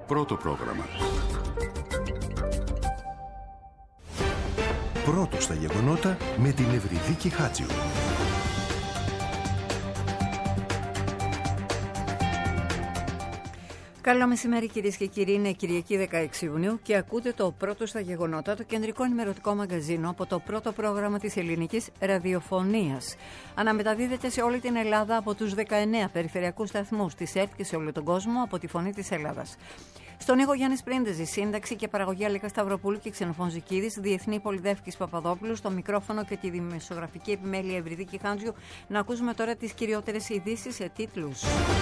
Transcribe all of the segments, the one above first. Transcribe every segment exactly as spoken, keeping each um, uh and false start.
Πρώτο πρόγραμμα. Πρώτο στα γεγονότα με την Ευρυδίκη Χάτζιου. Καλό μεσημέρι κυρίες και κύριοι, είναι Κυριακή δεκαέξι Ιουνίου και ακούτε το πρώτο στα γεγονότα, το κεντρικό ενημερωτικό μαγκαζίνο από το πρώτο πρόγραμμα της ελληνικής ραδιοφωνίας. Αναμεταδίδεται σε όλη την Ελλάδα από τους δεκαεννέα περιφερειακούς σταθμούς της ΕΡΤ και σε όλο τον κόσμο από τη Φωνή της Ελλάδας. Στον ήχο Γιάννης Πρίντεζη, σύνταξη και παραγωγή Αλέκα Σταυροπούλου και Ξενοφών Ζικίδης, διεθνή Πολυδεύκης Παπαδόπουλου, στο μικρόφωνο και τη δημοσιογραφική επιμέλεια Ευρυδίκη Χάντζιου. Να ακούσουμε τώρα τις κυριότερες ειδήσεις σε τίτλους.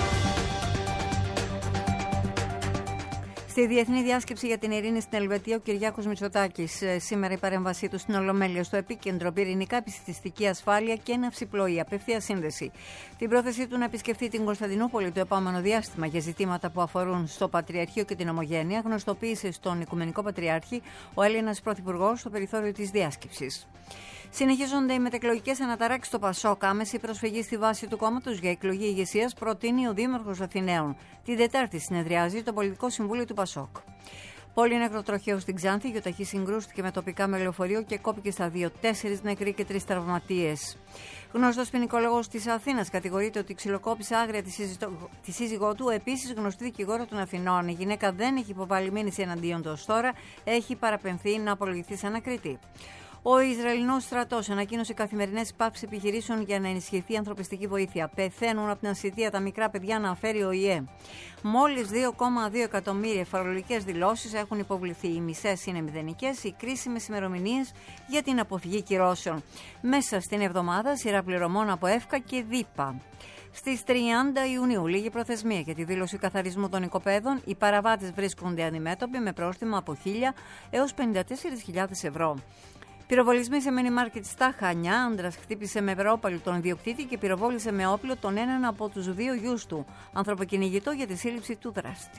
Στη Διεθνή Διάσκεψη για την Ειρήνη στην Ελβετία, ο Κυριάκος Μητσοτάκης, σήμερα η παρέμβασή του στην Ολομέλεια, στο επίκεντρο πυρηνικά επιστημιστική ασφάλεια και ναυσιπλοεία, απευθεία σύνδεση. Την πρόθεσή του να επισκεφθεί την Κωνσταντινούπολη το επόμενο διάστημα για ζητήματα που αφορούν στο Πατριαρχείο και την Ομογένεια, γνωστοποίησε στον Οικουμενικό Πατριάρχη ο Έλληνας Πρωθυπουργός στο περιθώριο της διάσκεψης. Συνεχίζονται οι μετεκλογικές αναταράξεις στο Πασόκ. Άμεση προσφυγή στη βάση του κόμματος για εκλογή ηγεσίας προτείνει ο Δήμαρχος Αθηναίων. Την Τετάρτη συνεδριάζει το Πολιτικό Συμβούλιο του Πασόκ. Πολύ νεκρό τροχαίο στην Ξάνθη, γιοταχή συγκρούστηκε με τοπικά με λεωφορείο και κόπηκε στα δύο. Τέσσερις νεκροί και τρεις τραυματίες. Γνωστός ποινικολόγος της Αθήνας κατηγορείται ότι ξυλοκόπησε άγρια τη, συζητο... τη σύζυγό του, επίσης γνωστή δικηγόρο των Αθηνών. Η γυναίκα δεν έχει υποβάλει μήνυση εναντίον του ως τώρα, έχει παραπεμφθεί να απολογηθεί σαν ανακριτή. Ο Ισραηλινός στρατός ανακοίνωσε καθημερινές πάυσεις επιχειρήσεων για να ενισχυθεί η ανθρωπιστική βοήθεια. Πεθαίνουν από την ασθητεία τα μικρά παιδιά, να αφέρει ο ΙΕ. Μόλις δύο κόμμα δύο εκατομμύρια φορολογικές δηλώσεις έχουν υποβληθεί. Οι μισές είναι μηδενικές, οι κρίσιμες ημερομηνίες για την αποφυγή κυρώσεων. Μέσα στην εβδομάδα σειρά πληρωμών από ΕΦΚΑ και ΔΥΠΑ. Στις τριάντα Ιουνίου, λίγη προθεσμία για τη δήλωση καθαρισμού των οικοπαίδων, οι παραβάτες βρίσκονται αντιμέτωποι με πρόστιμα από χίλια έως πενήντα τέσσερις χιλιάδες ευρώ. Πυροβολισμοί σε μίνι μάρκετ στα Χανιά. Άντρας χτύπησε με βρόπαλο τον ιδιοκτήτη και πυροβόλησε με όπλο τον έναν από τους δύο γιους του. Ανθρωποκυνηγητό για τη σύλληψη του δράστη.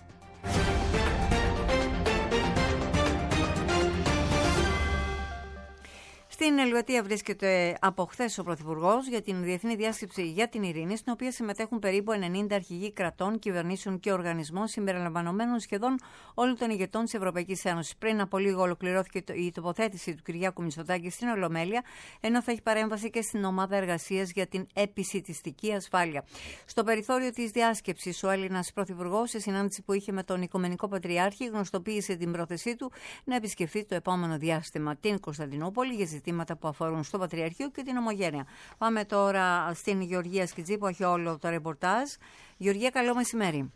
Στην Ελβετία βρίσκεται από χθες ο Πρωθυπουργός για την Διεθνή Διάσκεψη για την Ειρήνη, στην οποία συμμετέχουν περίπου ενενήντα αρχηγοί κρατών, κυβερνήσεων και οργανισμών, συμπεριλαμβανομένων σχεδόν όλων των ηγετών της Ευρωπαϊκής Ένωσης. Πριν από λίγο ολοκληρώθηκε η τοποθέτηση του Κυριάκου Μητσοτάκη στην Ολομέλεια, ενώ θα έχει παρέμβαση και στην ομάδα εργασίας για την επισιτιστική ασφάλεια. Στο περιθώριο της διάσκεψης, ο Έλληνας Πρωθυπουργός, σε συνάντηση που είχε με τον Οικουμενικό Πατριάρχη, γνωστοποίησε την πρόθεσή του να επισκεφθεί το επόμενο διάστημα την Κωνσταντινούπολη για ζητήματα που αφορούν στο Πατριαρχείο και την Ομογένεια. Πάμε τώρα στην Γεωργία Σκιτζή που έχει όλο το ρεπορτάζ. Γεωργία, καλό μεσημέρι.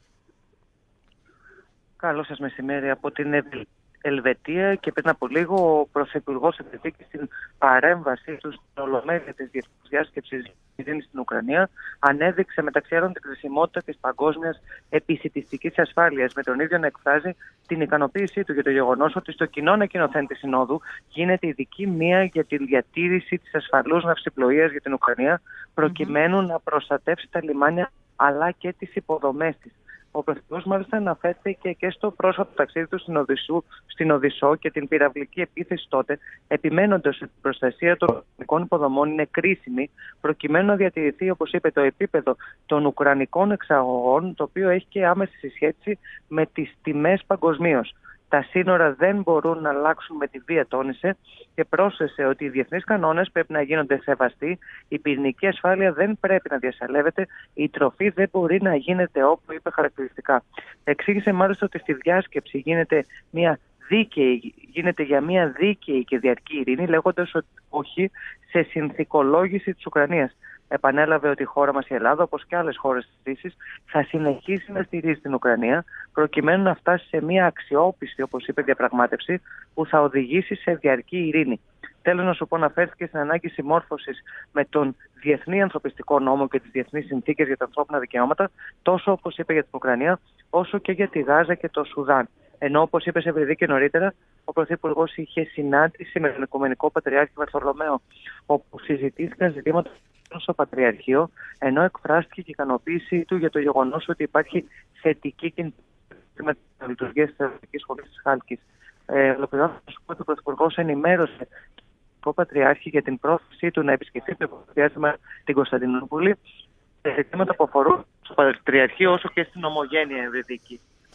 Καλό σας μεσημέρι από την Ελβετία, και πριν από λίγο ο Πρωθυπουργός επιθήκε στην παρέμβαση του στην Ολομέλεια της Διεθνούς Διάσκεψης Ειρήνης στην Ουκρανία, ανέδειξε μεταξύ άλλων την κρισιμότητα της παγκόσμιας επισιτιστικής ασφάλειας, με τον ίδιο να εκφράζει την ικανοποίησή του για το γεγονός ότι στο κοινό ανακοινωθέν της Συνόδου γίνεται ειδική μοίρα για τη διατήρηση της ασφαλούς ναυσιπλοείας για την Ουκρανία, προκειμένου mm-hmm. να προστατεύσει τα λιμάνια αλλά και τις υποδομές της. Ο Πρωθυπουργός μάλιστα αναφέρθηκε και στο πρόσφατο ταξίδι του στην, Οδυσσού, στην Οδυσσό και την πυραυλική επίθεση τότε, επιμένοντας ότι η προστασία των ουκρανικών υποδομών είναι κρίσιμη, προκειμένου να διατηρηθεί, όπως είπε, το επίπεδο των ουκρανικών εξαγωγών, το οποίο έχει και άμεση συσχέτιση με τις τιμές παγκοσμίως. Τα σύνορα δεν μπορούν να αλλάξουν με τη βία, τόνισε, και πρόσθεσε ότι οι διεθνείς κανόνες πρέπει να γίνονται σεβαστοί, η πυρηνική ασφάλεια δεν πρέπει να διασαλεύεται, η τροφή δεν μπορεί να γίνεται όπου, είπε χαρακτηριστικά. Εξήγησε μάλιστα ότι στη διάσκεψη γίνεται μια δίκαιη, γίνεται για μια δίκαιη και διαρκή ειρήνη, λέγοντας ότι όχι σε συνθηκολόγηση της Ουκρανίας. Επανέλαβε ότι η χώρα μας, η Ελλάδα, όπως και άλλες χώρες της Δύσης, θα συνεχίσει να στηρίζει την Ουκρανία, προκειμένου να φτάσει σε μια αξιόπιστη, όπως είπε, διαπραγμάτευση που θα οδηγήσει σε διαρκή ειρήνη. Τέλος, να σου πω, αναφέρθηκε στην ανάγκη συμμόρφωσης με τον διεθνή ανθρωπιστικό νόμο και τις διεθνείς συνθήκες για τα ανθρώπινα δικαιώματα, τόσο, όπως είπε, για την Ουκρανία, όσο και για τη Γάζα και το Σουδάν. Ενώ, όπως είπε σε Ευρυδίκη νωρίτερα, ο Πρωθυπουργός είχε συνάντηση με τον Οικουμενικό Πατριάρχη Βαρθολομαίο, όπου συζητήθηκαν ζητήματα στο Πατριαρχείο, ενώ εκφράστηκε και η ικανοποίησή του για το γεγονός ότι υπάρχει θετική κινητικότητα με τη λειτουργία της Ευρωπαϊκής Σχολής της Χάλκης. Ε, Ολοκληρώνοντας, ότι ο Πρωθυπουργός ενημέρωσε τον Οικουμενικό Πατριάρχη για την πρόθεσή του να επισκεφθεί το διάστημα την Κωνσταντινούπολη, σε ζητήματα που αφορούν στο Πατριαρχείο όσο και στην Ομογένεια Ευρυδίκη.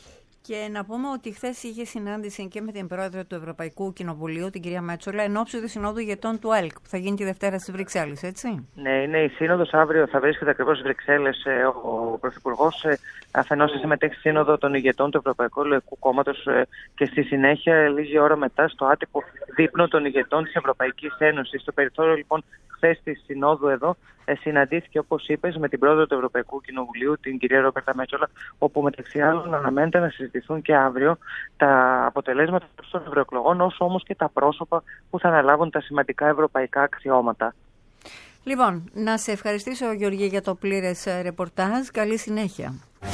Και να πούμε ότι χθες είχε συνάντηση και με την πρόεδρο του Ευρωπαϊκού Κοινοβουλίου, την κυρία Μέτσολα, εν ώψη της Συνόδου ηγετών του ΕΛΚ, που θα γίνει τη Δευτέρα στις Βρυξέλλες, έτσι. Ναι, είναι η Σύνοδος. Αύριο θα βρίσκεται ακριβώς στις Βρυξέλλες. Ο Πρωθυπουργός αφενός συμμετέχει στη Σύνοδο των ηγετών του Ευρωπαϊκού Λαϊκού Κόμματος και στη συνέχεια, λίγη ώρα μετά, στο άτυπο δείπνο των ηγετών της Ευρωπαϊκής Ένωσης. Στο περιθώριο, λοιπόν, χθες της Συνόδου εδώ, συναντήθηκε, όπως είπες, με την πρόεδρο του Ευρωπαϊκού Κοινοβουλίου, την κυρία Ρομπέρτα Μέτσολα, όπου μεταξύ άλλων αναμένεται να συζητηθούν και αύριο τα αποτελέσματα των ευρωεκλογών, όσο όμως και τα πρόσωπα που θα αναλάβουν τα σημαντικά ευρωπαϊκά αξιώματα. Λοιπόν, να σε ευχαριστήσω, Γεωργία, για το πλήρες ρεπορτάζ. Καλή συνέχεια.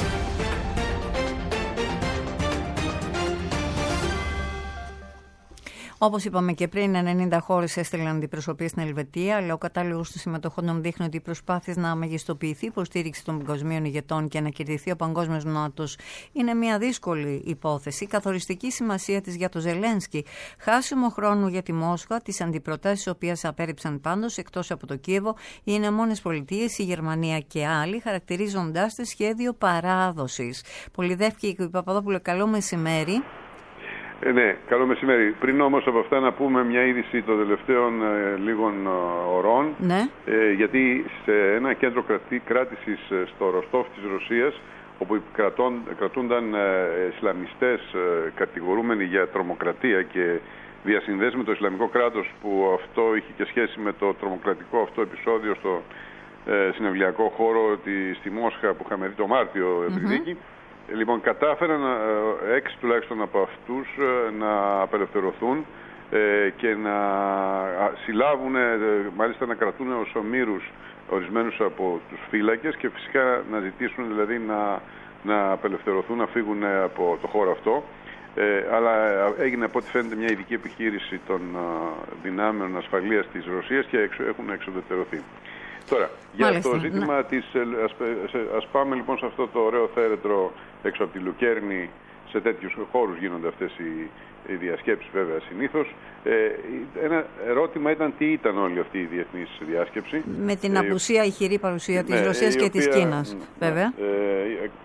Όπως είπαμε και πριν, ενενήντα χώρες έστειλαν αντιπροσωπείες στην Ελβετία, αλλά ο κατάλογος των συμμετοχόντων δείχνει ότι οι προσπάθειες να μεγιστοποιηθεί η υποστήριξη των παγκοσμίων ηγετών και να κερδιθεί ο παγκόσμιος νότος είναι μια δύσκολη υπόθεση. Καθοριστική σημασία της για το Ζελένσκι. Χάσιμο χρόνου για τη Μόσχα, τις αντιπροτάσεις τις οποίες απέρριψαν πάντως, εκτός από το Κίεβο, οι Ηνωμένες Πολιτείες, η Γερμανία και άλλοι, χαρακτηρίζοντάς τη σχέδιο παράδοσης. Πολυδεύκη και Παπαδόπουλο, καλό μεσημέρι. Ε, ναι, καλό μεσημέρι. Πριν όμως από αυτά να πούμε μια είδηση των τελευταίων ε, λίγων ε, ωρών, ναι. ε, γιατί σε ένα κέντρο κρατη, κράτησης στο Ροστόφ της Ρωσίας, όπου κρατών, κρατούνταν ε, Ισλαμιστές ε, κατηγορούμενοι για τρομοκρατία και διασυνδέσεις με το Ισλαμικό κράτος, που αυτό είχε και σχέση με το τρομοκρατικό αυτό επεισόδιο στο ε, συναυλιακό χώρο τη, στη Μόσχα που είχαμε δει το Μάρτιο επιδίκη. Mm-hmm. Λοιπόν, κατάφεραν έξι τουλάχιστον από αυτούς να απελευθερωθούν και να συλλάβουν, μάλιστα να κρατούν ως ομήρους ορισμένους από τους φύλακες και φυσικά να ζητήσουν δηλαδή να, να απελευθερωθούν, να φύγουν από το χώρο αυτό. Ε, αλλά έγινε από ό,τι φαίνεται μια ειδική επιχείρηση των δυνάμεων ασφαλείας της Ρωσίας και έχουν εξοδετερωθεί. Τώρα, για Μάλιστα, το ζήτημα ναι. της... Ας, ας πάμε λοιπόν σε αυτό το ωραίο θέρετρο έξω από τη Λουκέρνη, σε τέτοιους χώρους γίνονται αυτές οι, οι διασκέψεις βέβαια συνήθως. Ε, ένα ερώτημα ήταν τι ήταν όλη αυτή η διεθνής διάσκεψη. Με την ε, απουσία, η ηχηρή παρουσία της ναι, Ρωσίας και οποία, της Κίνας, βέβαια. Ε, ε,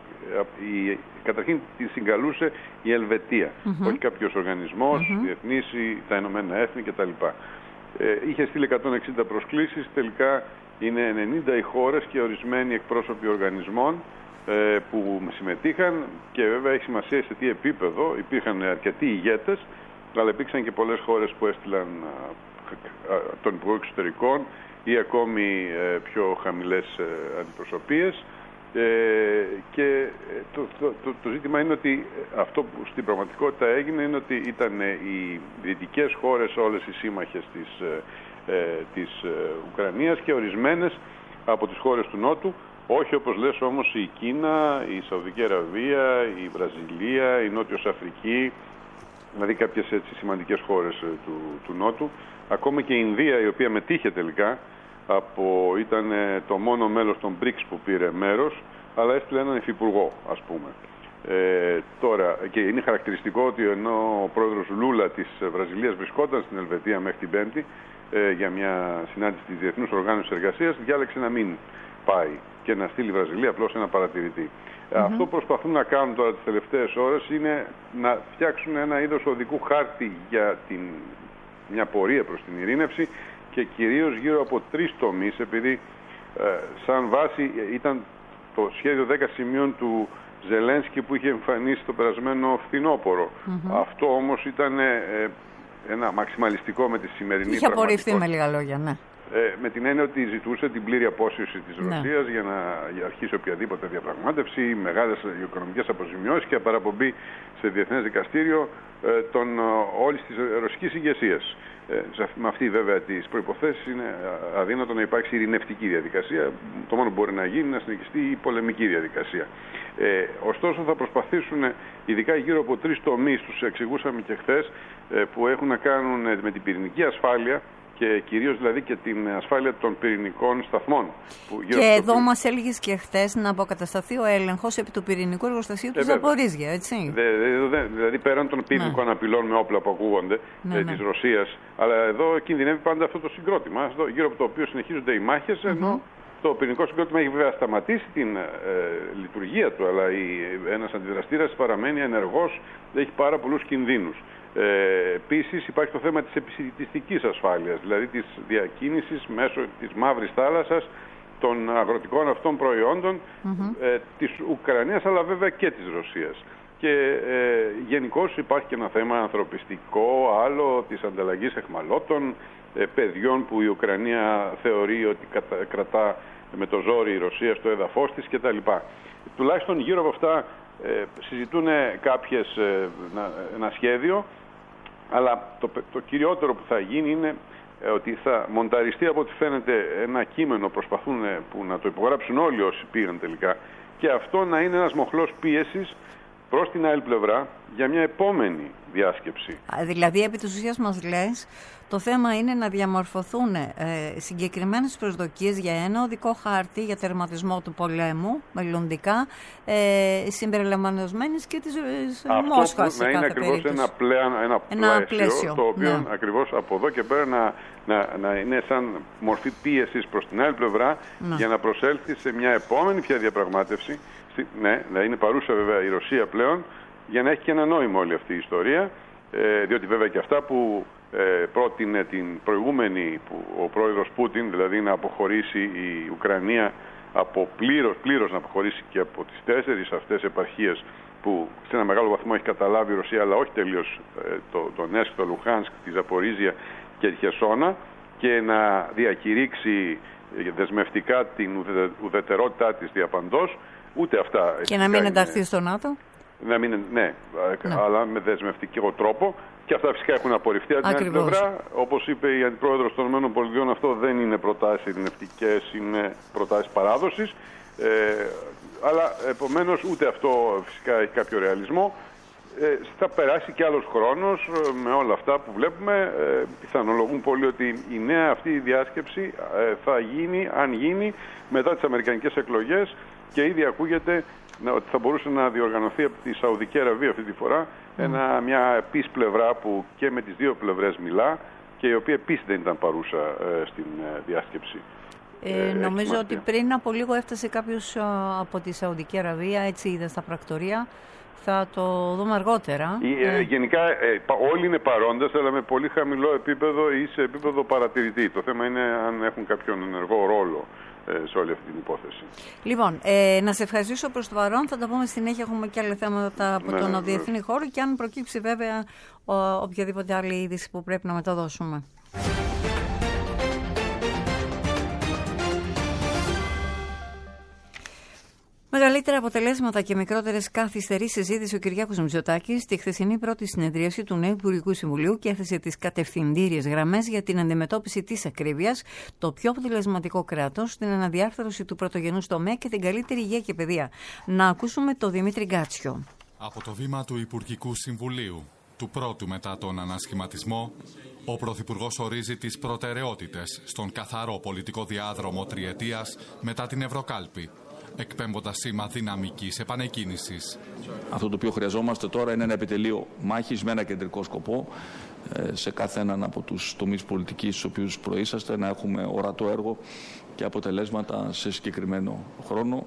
η, καταρχήν τη συγκαλούσε η Ελβετία, mm-hmm. όχι κάποιος οργανισμός, mm-hmm. διεθνής, τα Ηνωμένα Έθνη κτλ. Ε, είχε στείλει εκατόν εξήντα προσκλήσεις, τελικά είναι ενενήντα οι χώρες και ορισμένοι εκπρόσωποι οργανισμών ε, που συμμετείχαν και βέβαια έχει σημασία σε τι επίπεδο. Υπήρχαν αρκετοί ηγέτες, αλλά υπήρξαν και πολλές χώρες που έστειλαν α, α, τον Υπουργό Εξωτερικών ή ακόμη ε, πιο χαμηλές ε, αντιπροσωπείες. Ε, και το, το, το, το ζήτημα είναι ότι αυτό που στην πραγματικότητα έγινε είναι ότι ήταν οι δυτικές χώρες όλες οι σύμμαχες της, ε, της ε, Ουκρανίας και ορισμένες από τις χώρες του Νότου, όχι όπως λες όμως η Κίνα, η Σαουδική Αραβία, η Βραζιλία, η Νότιος Αφρική, δηλαδή κάποιες έτσι σημαντικές χώρες του, του Νότου, ακόμα και η Ινδία, η οποία μετήχε τελικά. Από, ήταν το μόνο μέλος των μπρικς που πήρε μέρος, αλλά έστειλε έναν υφυπουργό, ας πούμε. Ε, τώρα, και είναι χαρακτηριστικό ότι ενώ ο πρόεδρος Λούλα της Βραζιλίας βρισκόταν στην Ελβετία μέχρι την Πέμπτη ε, για μια συνάντηση της Διεθνούς Οργάνωσης Εργασίας, διάλεξε να μην πάει και να στείλει η Βραζιλία απλώς ένα παρατηρητή. Mm-hmm. Αυτό που προσπαθούν να κάνουν τώρα τις τελευταίες ώρες είναι να φτιάξουν ένα είδος οδικού χάρτη για την, μια πορεία προς την ειρήνευση, και κυρίως γύρω από τρεις τομείς, επειδή ε, σαν βάση ήταν το σχέδιο δέκα σημείων του Ζελένσκι που είχε εμφανίσει το περασμένο φθινόπωρο. Mm-hmm. Αυτό όμως ήταν ε, ένα μαξιμαλιστικό με τη σημερινή είχε απορριφθεί με λίγα λόγια, ναι. Ε, με την έννοια ότι ζητούσε την πλήρη απόσυρση της ναι. Ρωσίας για να για αρχίσει οποιαδήποτε διαπραγμάτευση, μεγάλες οικονομικές αποζημιώσεις και παραπομπή σε διεθνές δικαστήριο ε, των, όλης της ρωσικής ηγεσίας. Ε, με αυτή βέβαια τις προϋποθέσεις είναι αδύνατο να υπάρξει ειρηνευτική διαδικασία. Το μόνο που μπορεί να γίνει είναι να συνεχιστεί η πολεμική διαδικασία. Ε, ωστόσο θα προσπαθήσουν, ειδικά γύρω από τρεις τομείς, τους εξηγούσαμε και χθες, ε, που έχουν να κάνουν με την πυρηνική ασφάλεια και κυρίως δηλαδή και την ασφάλεια των πυρηνικών σταθμών. Που και εδώ πυρ... μας έλεγες και χθες να αποκατασταθεί ο έλεγχος επί του πυρηνικού εργοστασίου του Ζαπορίζια, έτσι. Δε, δε, δε, δηλαδή πέραν των πυρηνικών ναι. απειλών με όπλα που ακούγονται ναι, ε, ναι. της Ρωσίας, αλλά εδώ κινδυνεύει πάντα αυτό το συγκρότημα, εδώ, γύρω από το οποίο συνεχίζονται οι μάχες, ενώ Το πυρηνικό συγκρότημα έχει βέβαια σταματήσει την ε, λειτουργία του, αλλά η, ένας αντιδραστήρας παραμένει ενεργός, έχει πάρα πολλούς κινδύνους. Ε, επίσης υπάρχει το θέμα της επισητιστικής ασφάλειας, δηλαδή της διακίνησης μέσω της Μαύρης Θάλασσας των αγροτικών αυτών προϊόντων mm-hmm. ε, της Ουκρανίας, αλλά βέβαια και της Ρωσίας. Και ε, γενικώς υπάρχει και ένα θέμα ανθρωπιστικό, άλλο της ανταλλαγής εχμαλώτων, ε, παιδιών που η Ουκρανία θεωρεί ότι κατα, κρατά με το ζόρι η Ρωσία στο έδαφος της κτλ. Τουλάχιστον γύρω από αυτά ε, συζητούν κάποιες, ε, ένα, ένα σχέδιο, αλλά το, το κυριότερο που θα γίνει είναι ε, ότι θα μονταριστεί από ό,τι φαίνεται ένα κείμενο, προσπαθούν που να το υπογράψουν όλοι όσοι πήγαν τελικά, και αυτό να είναι ένας μοχλός πίεσης προς την άλλη πλευρά για μια επόμενη διάσκεψη. Δηλαδή, επί της ουσίας μας λες, το θέμα είναι να διαμορφωθούν ε, συγκεκριμένες προσδοκίες για ένα οδικό χάρτη για τερματισμό του πολέμου, μελλοντικά, ε, συμπεριλαμβανομένης και της ε, Μόσχας. Αυτό να είναι ακριβώς ένα, πλέον, ένα, ένα πλαίσιο, πλαίσιο, το οποίο ναι. ακριβώς από εδώ και πέρα να, να, να είναι σαν μορφή πίεσης προς την άλλη πλευρά ναι. για να προσέλθει σε μια επόμενη πια διαπραγμάτευση. Ναι, να είναι παρούσα βέβαια η Ρωσία πλέον, για να έχει και ένα νόημα όλη αυτή η ιστορία, ε, διότι βέβαια και αυτά που ε, πρότεινε την προηγούμενη, που ο πρόεδρος Πούτιν, δηλαδή να αποχωρήσει η Ουκρανία από πλήρως, πλήρως να αποχωρήσει και από τις τέσσερις αυτές επαρχίες που σε ένα μεγάλο βαθμό έχει καταλάβει η Ρωσία, αλλά όχι τελείως, ε, το, το Νέσκ, το Λουχάνσκ, τη Ζαπορίζια και τη Χερσόνα, και να διακηρύξει δεσμευτικά την ουδετερότητά της διαπαντός. Ούτε αυτά. Και να μην ενταχθεί είναι... στο ΝΑΤΟ. Να μην, ναι, ναι, αλλά με δεσμευτικό τρόπο. Και αυτά φυσικά έχουν απορριφθεί. Από την άλλη πλευρά, όπως είπε η Αντιπρόεδρος των ΗΠΑ, αυτό δεν είναι προτάσεις ειρηνευτικές, είναι προτάσεις παράδοσης. Ε, αλλά επομένως ούτε αυτό φυσικά έχει κάποιο ρεαλισμό. Ε, θα περάσει και άλλος χρόνος με όλα αυτά που βλέπουμε. Ε, πιθανολογούν πολύ ότι η νέα αυτή διάσκεψη ε, θα γίνει, αν γίνει, μετά τις αμερικανικές εκλογές. Και ήδη ακούγεται ότι θα μπορούσε να διοργανωθεί από τη Σαουδική Αραβία αυτή τη φορά mm. ένα, μια επίσης πλευρά που και με τις δύο πλευρές μιλά και η οποία επίσης δεν ήταν παρούσα ε, στην ε, διάσκεψη. Ε, ε, νομίζω ότι πριν από λίγο έφτασε κάποιος από τη Σαουδική Αραβία, έτσι είδα στα πρακτορία. Θα το δούμε αργότερα. Ε, ε. Γενικά ε, όλοι είναι παρόντες, αλλά με πολύ χαμηλό επίπεδο ή σε επίπεδο παρατηρητή. Το θέμα είναι αν έχουν κάποιον ενεργό ρόλο σε όλη αυτή την υπόθεση. Λοιπόν, ε, να σε ευχαριστήσω προς το παρόν. Θα τα πούμε στη συνέχεια. Έχουμε και άλλα θέματα από ναι, τον ναι, διεθνή ναι. χώρο και αν προκύψει βέβαια ο, οποιαδήποτε άλλη είδηση που πρέπει να μεταδώσουμε. Μεγαλύτερα αποτελέσματα και μικρότερες καθυστερήσεις ζήτησε ο Κυριάκος Μητσοτάκης στη χθεσινή πρώτη συνεδρίαση του νέου Υπουργικού Συμβουλίου και έθεσε τις κατευθυντήριες γραμμές για την αντιμετώπιση της ακρίβειας, το πιο αποτελεσματικό κράτος, την αναδιάρθρωση του πρωτογενούς τομέα και την καλύτερη υγεία και παιδεία. Να ακούσουμε τον Δημήτρη Γκάτσιο. Από το βήμα του Υπουργικού Συμβουλίου, του πρώτου μετά τον ανασχηματισμό, ο Πρωθυπουργός ορίζει τις προτεραιότητες στον καθαρό πολιτικό διάδρομο τριετίας μετά την Ευρωκάλπη, εκπέμποντας σήμα δυναμικής επανεκκίνησης. Αυτό το οποίο χρειαζόμαστε τώρα είναι ένα επιτελείο μάχης με ένα κεντρικό σκοπό, σε κάθε έναν από τους τομείς πολιτικής στους οποίους προείσαστε, να έχουμε ορατό έργο και αποτελέσματα σε συγκεκριμένο χρόνο.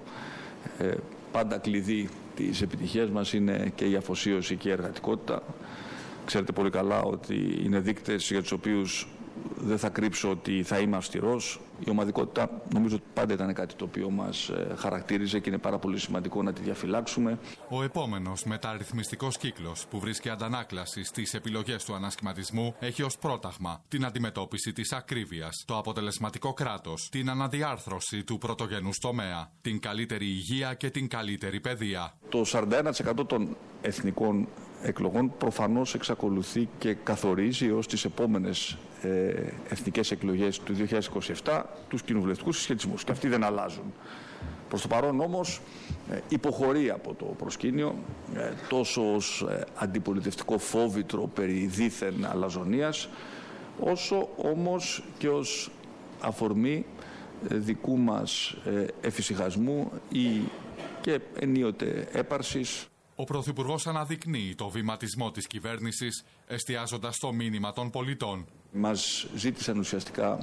Πάντα κλειδί της επιτυχίας μας είναι και η αφοσίωση και η εργατικότητα. Ξέρετε πολύ καλά ότι είναι δείκτες για τους οποίους δεν θα κρύψω ότι θα είμαι αυστηρός. Η ομαδικότητα νομίζω ότι πάντα ήταν κάτι το οποίο μας χαρακτήριζε και είναι πάρα πολύ σημαντικό να τη διαφυλάξουμε. Ο επόμενος μεταρρυθμιστικός κύκλος που βρίσκει αντανάκλαση στις επιλογές του ανασχηματισμού έχει ως πρόταγμα την αντιμετώπιση της ακρίβειας, το αποτελεσματικό κράτος, την αναδιάρθρωση του πρωτογενούς τομέα, την καλύτερη υγεία και την καλύτερη παιδεία. Το σαράντα ένα τοις εκατό των εθνικών εκλογών προφανώς εξακολουθεί και καθορίζει ως τις επόμενες ε, εθνικές εκλογές του δύο χιλιάδες είκοσι επτά τους κοινοβουλευτικούς συσχετισμούς και αυτοί δεν αλλάζουν. Προς το παρόν όμως ε, υποχωρεί από το προσκήνιο ε, τόσο ως ε, αντιπολιτευτικό φόβητρο περί δίθεν αλαζονίας, όσο όμως και ως αφορμή ε, δικού μας ε, εφησυχασμού ή και ενίοτε έπαρσης. Ο Πρωθυπουργός αναδεικνύει το βηματισμό της κυβέρνησης, εστιάζοντας στο μήνυμα των πολιτών. Μας ζήτησαν ουσιαστικά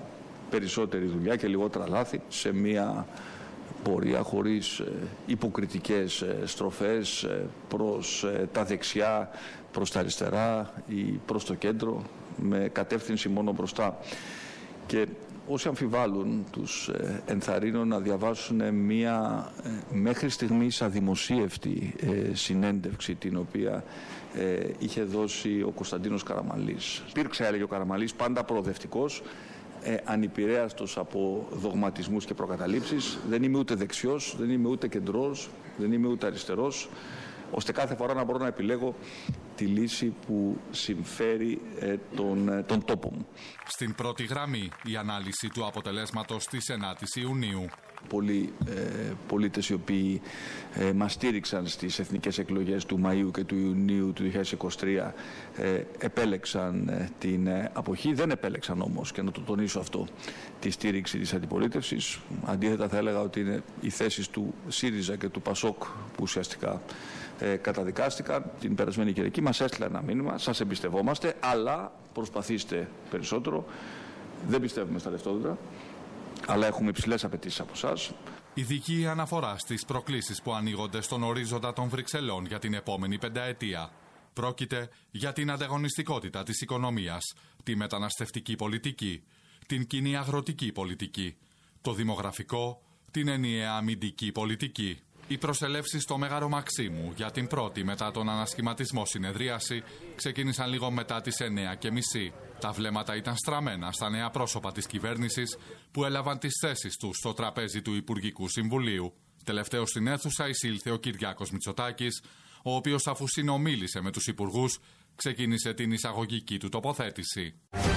περισσότερη δουλειά και λιγότερα λάθη σε μια πορεία χωρίς υποκριτικές στροφές προς τα δεξιά, προς τα αριστερά ή προς το κέντρο, με κατεύθυνση μόνο μπροστά. Και όσοι αμφιβάλλουν, τους ενθαρρύνω να διαβάσουν μια μέχρι στιγμής αδημοσίευτη συνέντευξη την οποία είχε δώσει ο Κωνσταντίνος Καραμανλής. Υπήρξε, έλεγε ο Καραμανλής, πάντα προοδευτικός, Ε, ανυπηρέαστος από δογματισμούς και προκαταλήψεις. Δεν είμαι ούτε δεξιός, δεν είμαι ούτε κεντρός, δεν είμαι ούτε αριστερός, ώστε κάθε φορά να μπορώ να επιλέγω τη λύση που συμφέρει ε, τον, ε, τον τόπο μου. Στην πρώτη γραμμή η ανάλυση του αποτελέσματος της ενάτης Ιουνίου. Πολλοί ε, πολίτες οι οποίοι ε, μας στήριξαν στις εθνικές εκλογές του Μαΐου και του Ιουνίου του δύο χιλιάδες είκοσι τρία ε, επέλεξαν ε, την ε, αποχή. Δεν επέλεξαν όμως, και να το τονίσω αυτό, τη στήριξη της αντιπολίτευσης. Αντίθετα θα έλεγα ότι είναι οι θέσεις του ΣΥΡΙΖΑ και του ΠΑΣΟΚ που ουσιαστικά ε, καταδικάστηκαν. Την περασμένη Κυριακή μας έστειλε ένα μήνυμα: σας εμπιστευόμαστε, αλλά προσπαθήστε περισσότερο. Δεν πιστεύουμε στα λεφτόδουλα, αλλά έχουμε υψηλές απαιτήσεις από εσάς. Ειδική αναφορά στις προκλήσεις που ανοίγονται στον ορίζοντα των Βρυξελών για την επόμενη πενταετία. Πρόκειται για την ανταγωνιστικότητα της οικονομίας, τη μεταναστευτική πολιτική, την κοινή αγροτική πολιτική, το δημογραφικό, την ενιαία αμυντική πολιτική. Οι προσελεύσεις στο Μέγαρο Μαξίμου για την πρώτη μετά τον ανασχηματισμό συνεδρίαση ξεκίνησαν λίγο μετά τις εννιά και μισή. Τα βλέμματα ήταν στραμμένα στα νέα πρόσωπα της κυβέρνησης που έλαβαν τις θέσεις τους στο τραπέζι του Υπουργικού Συμβουλίου. Τελευταίος στην αίθουσα εισήλθε ο Κυριάκος Μητσοτάκης, ο οποίος, αφού συνομίλησε με τους υπουργούς, ξεκίνησε την εισαγωγική του τοποθέτηση.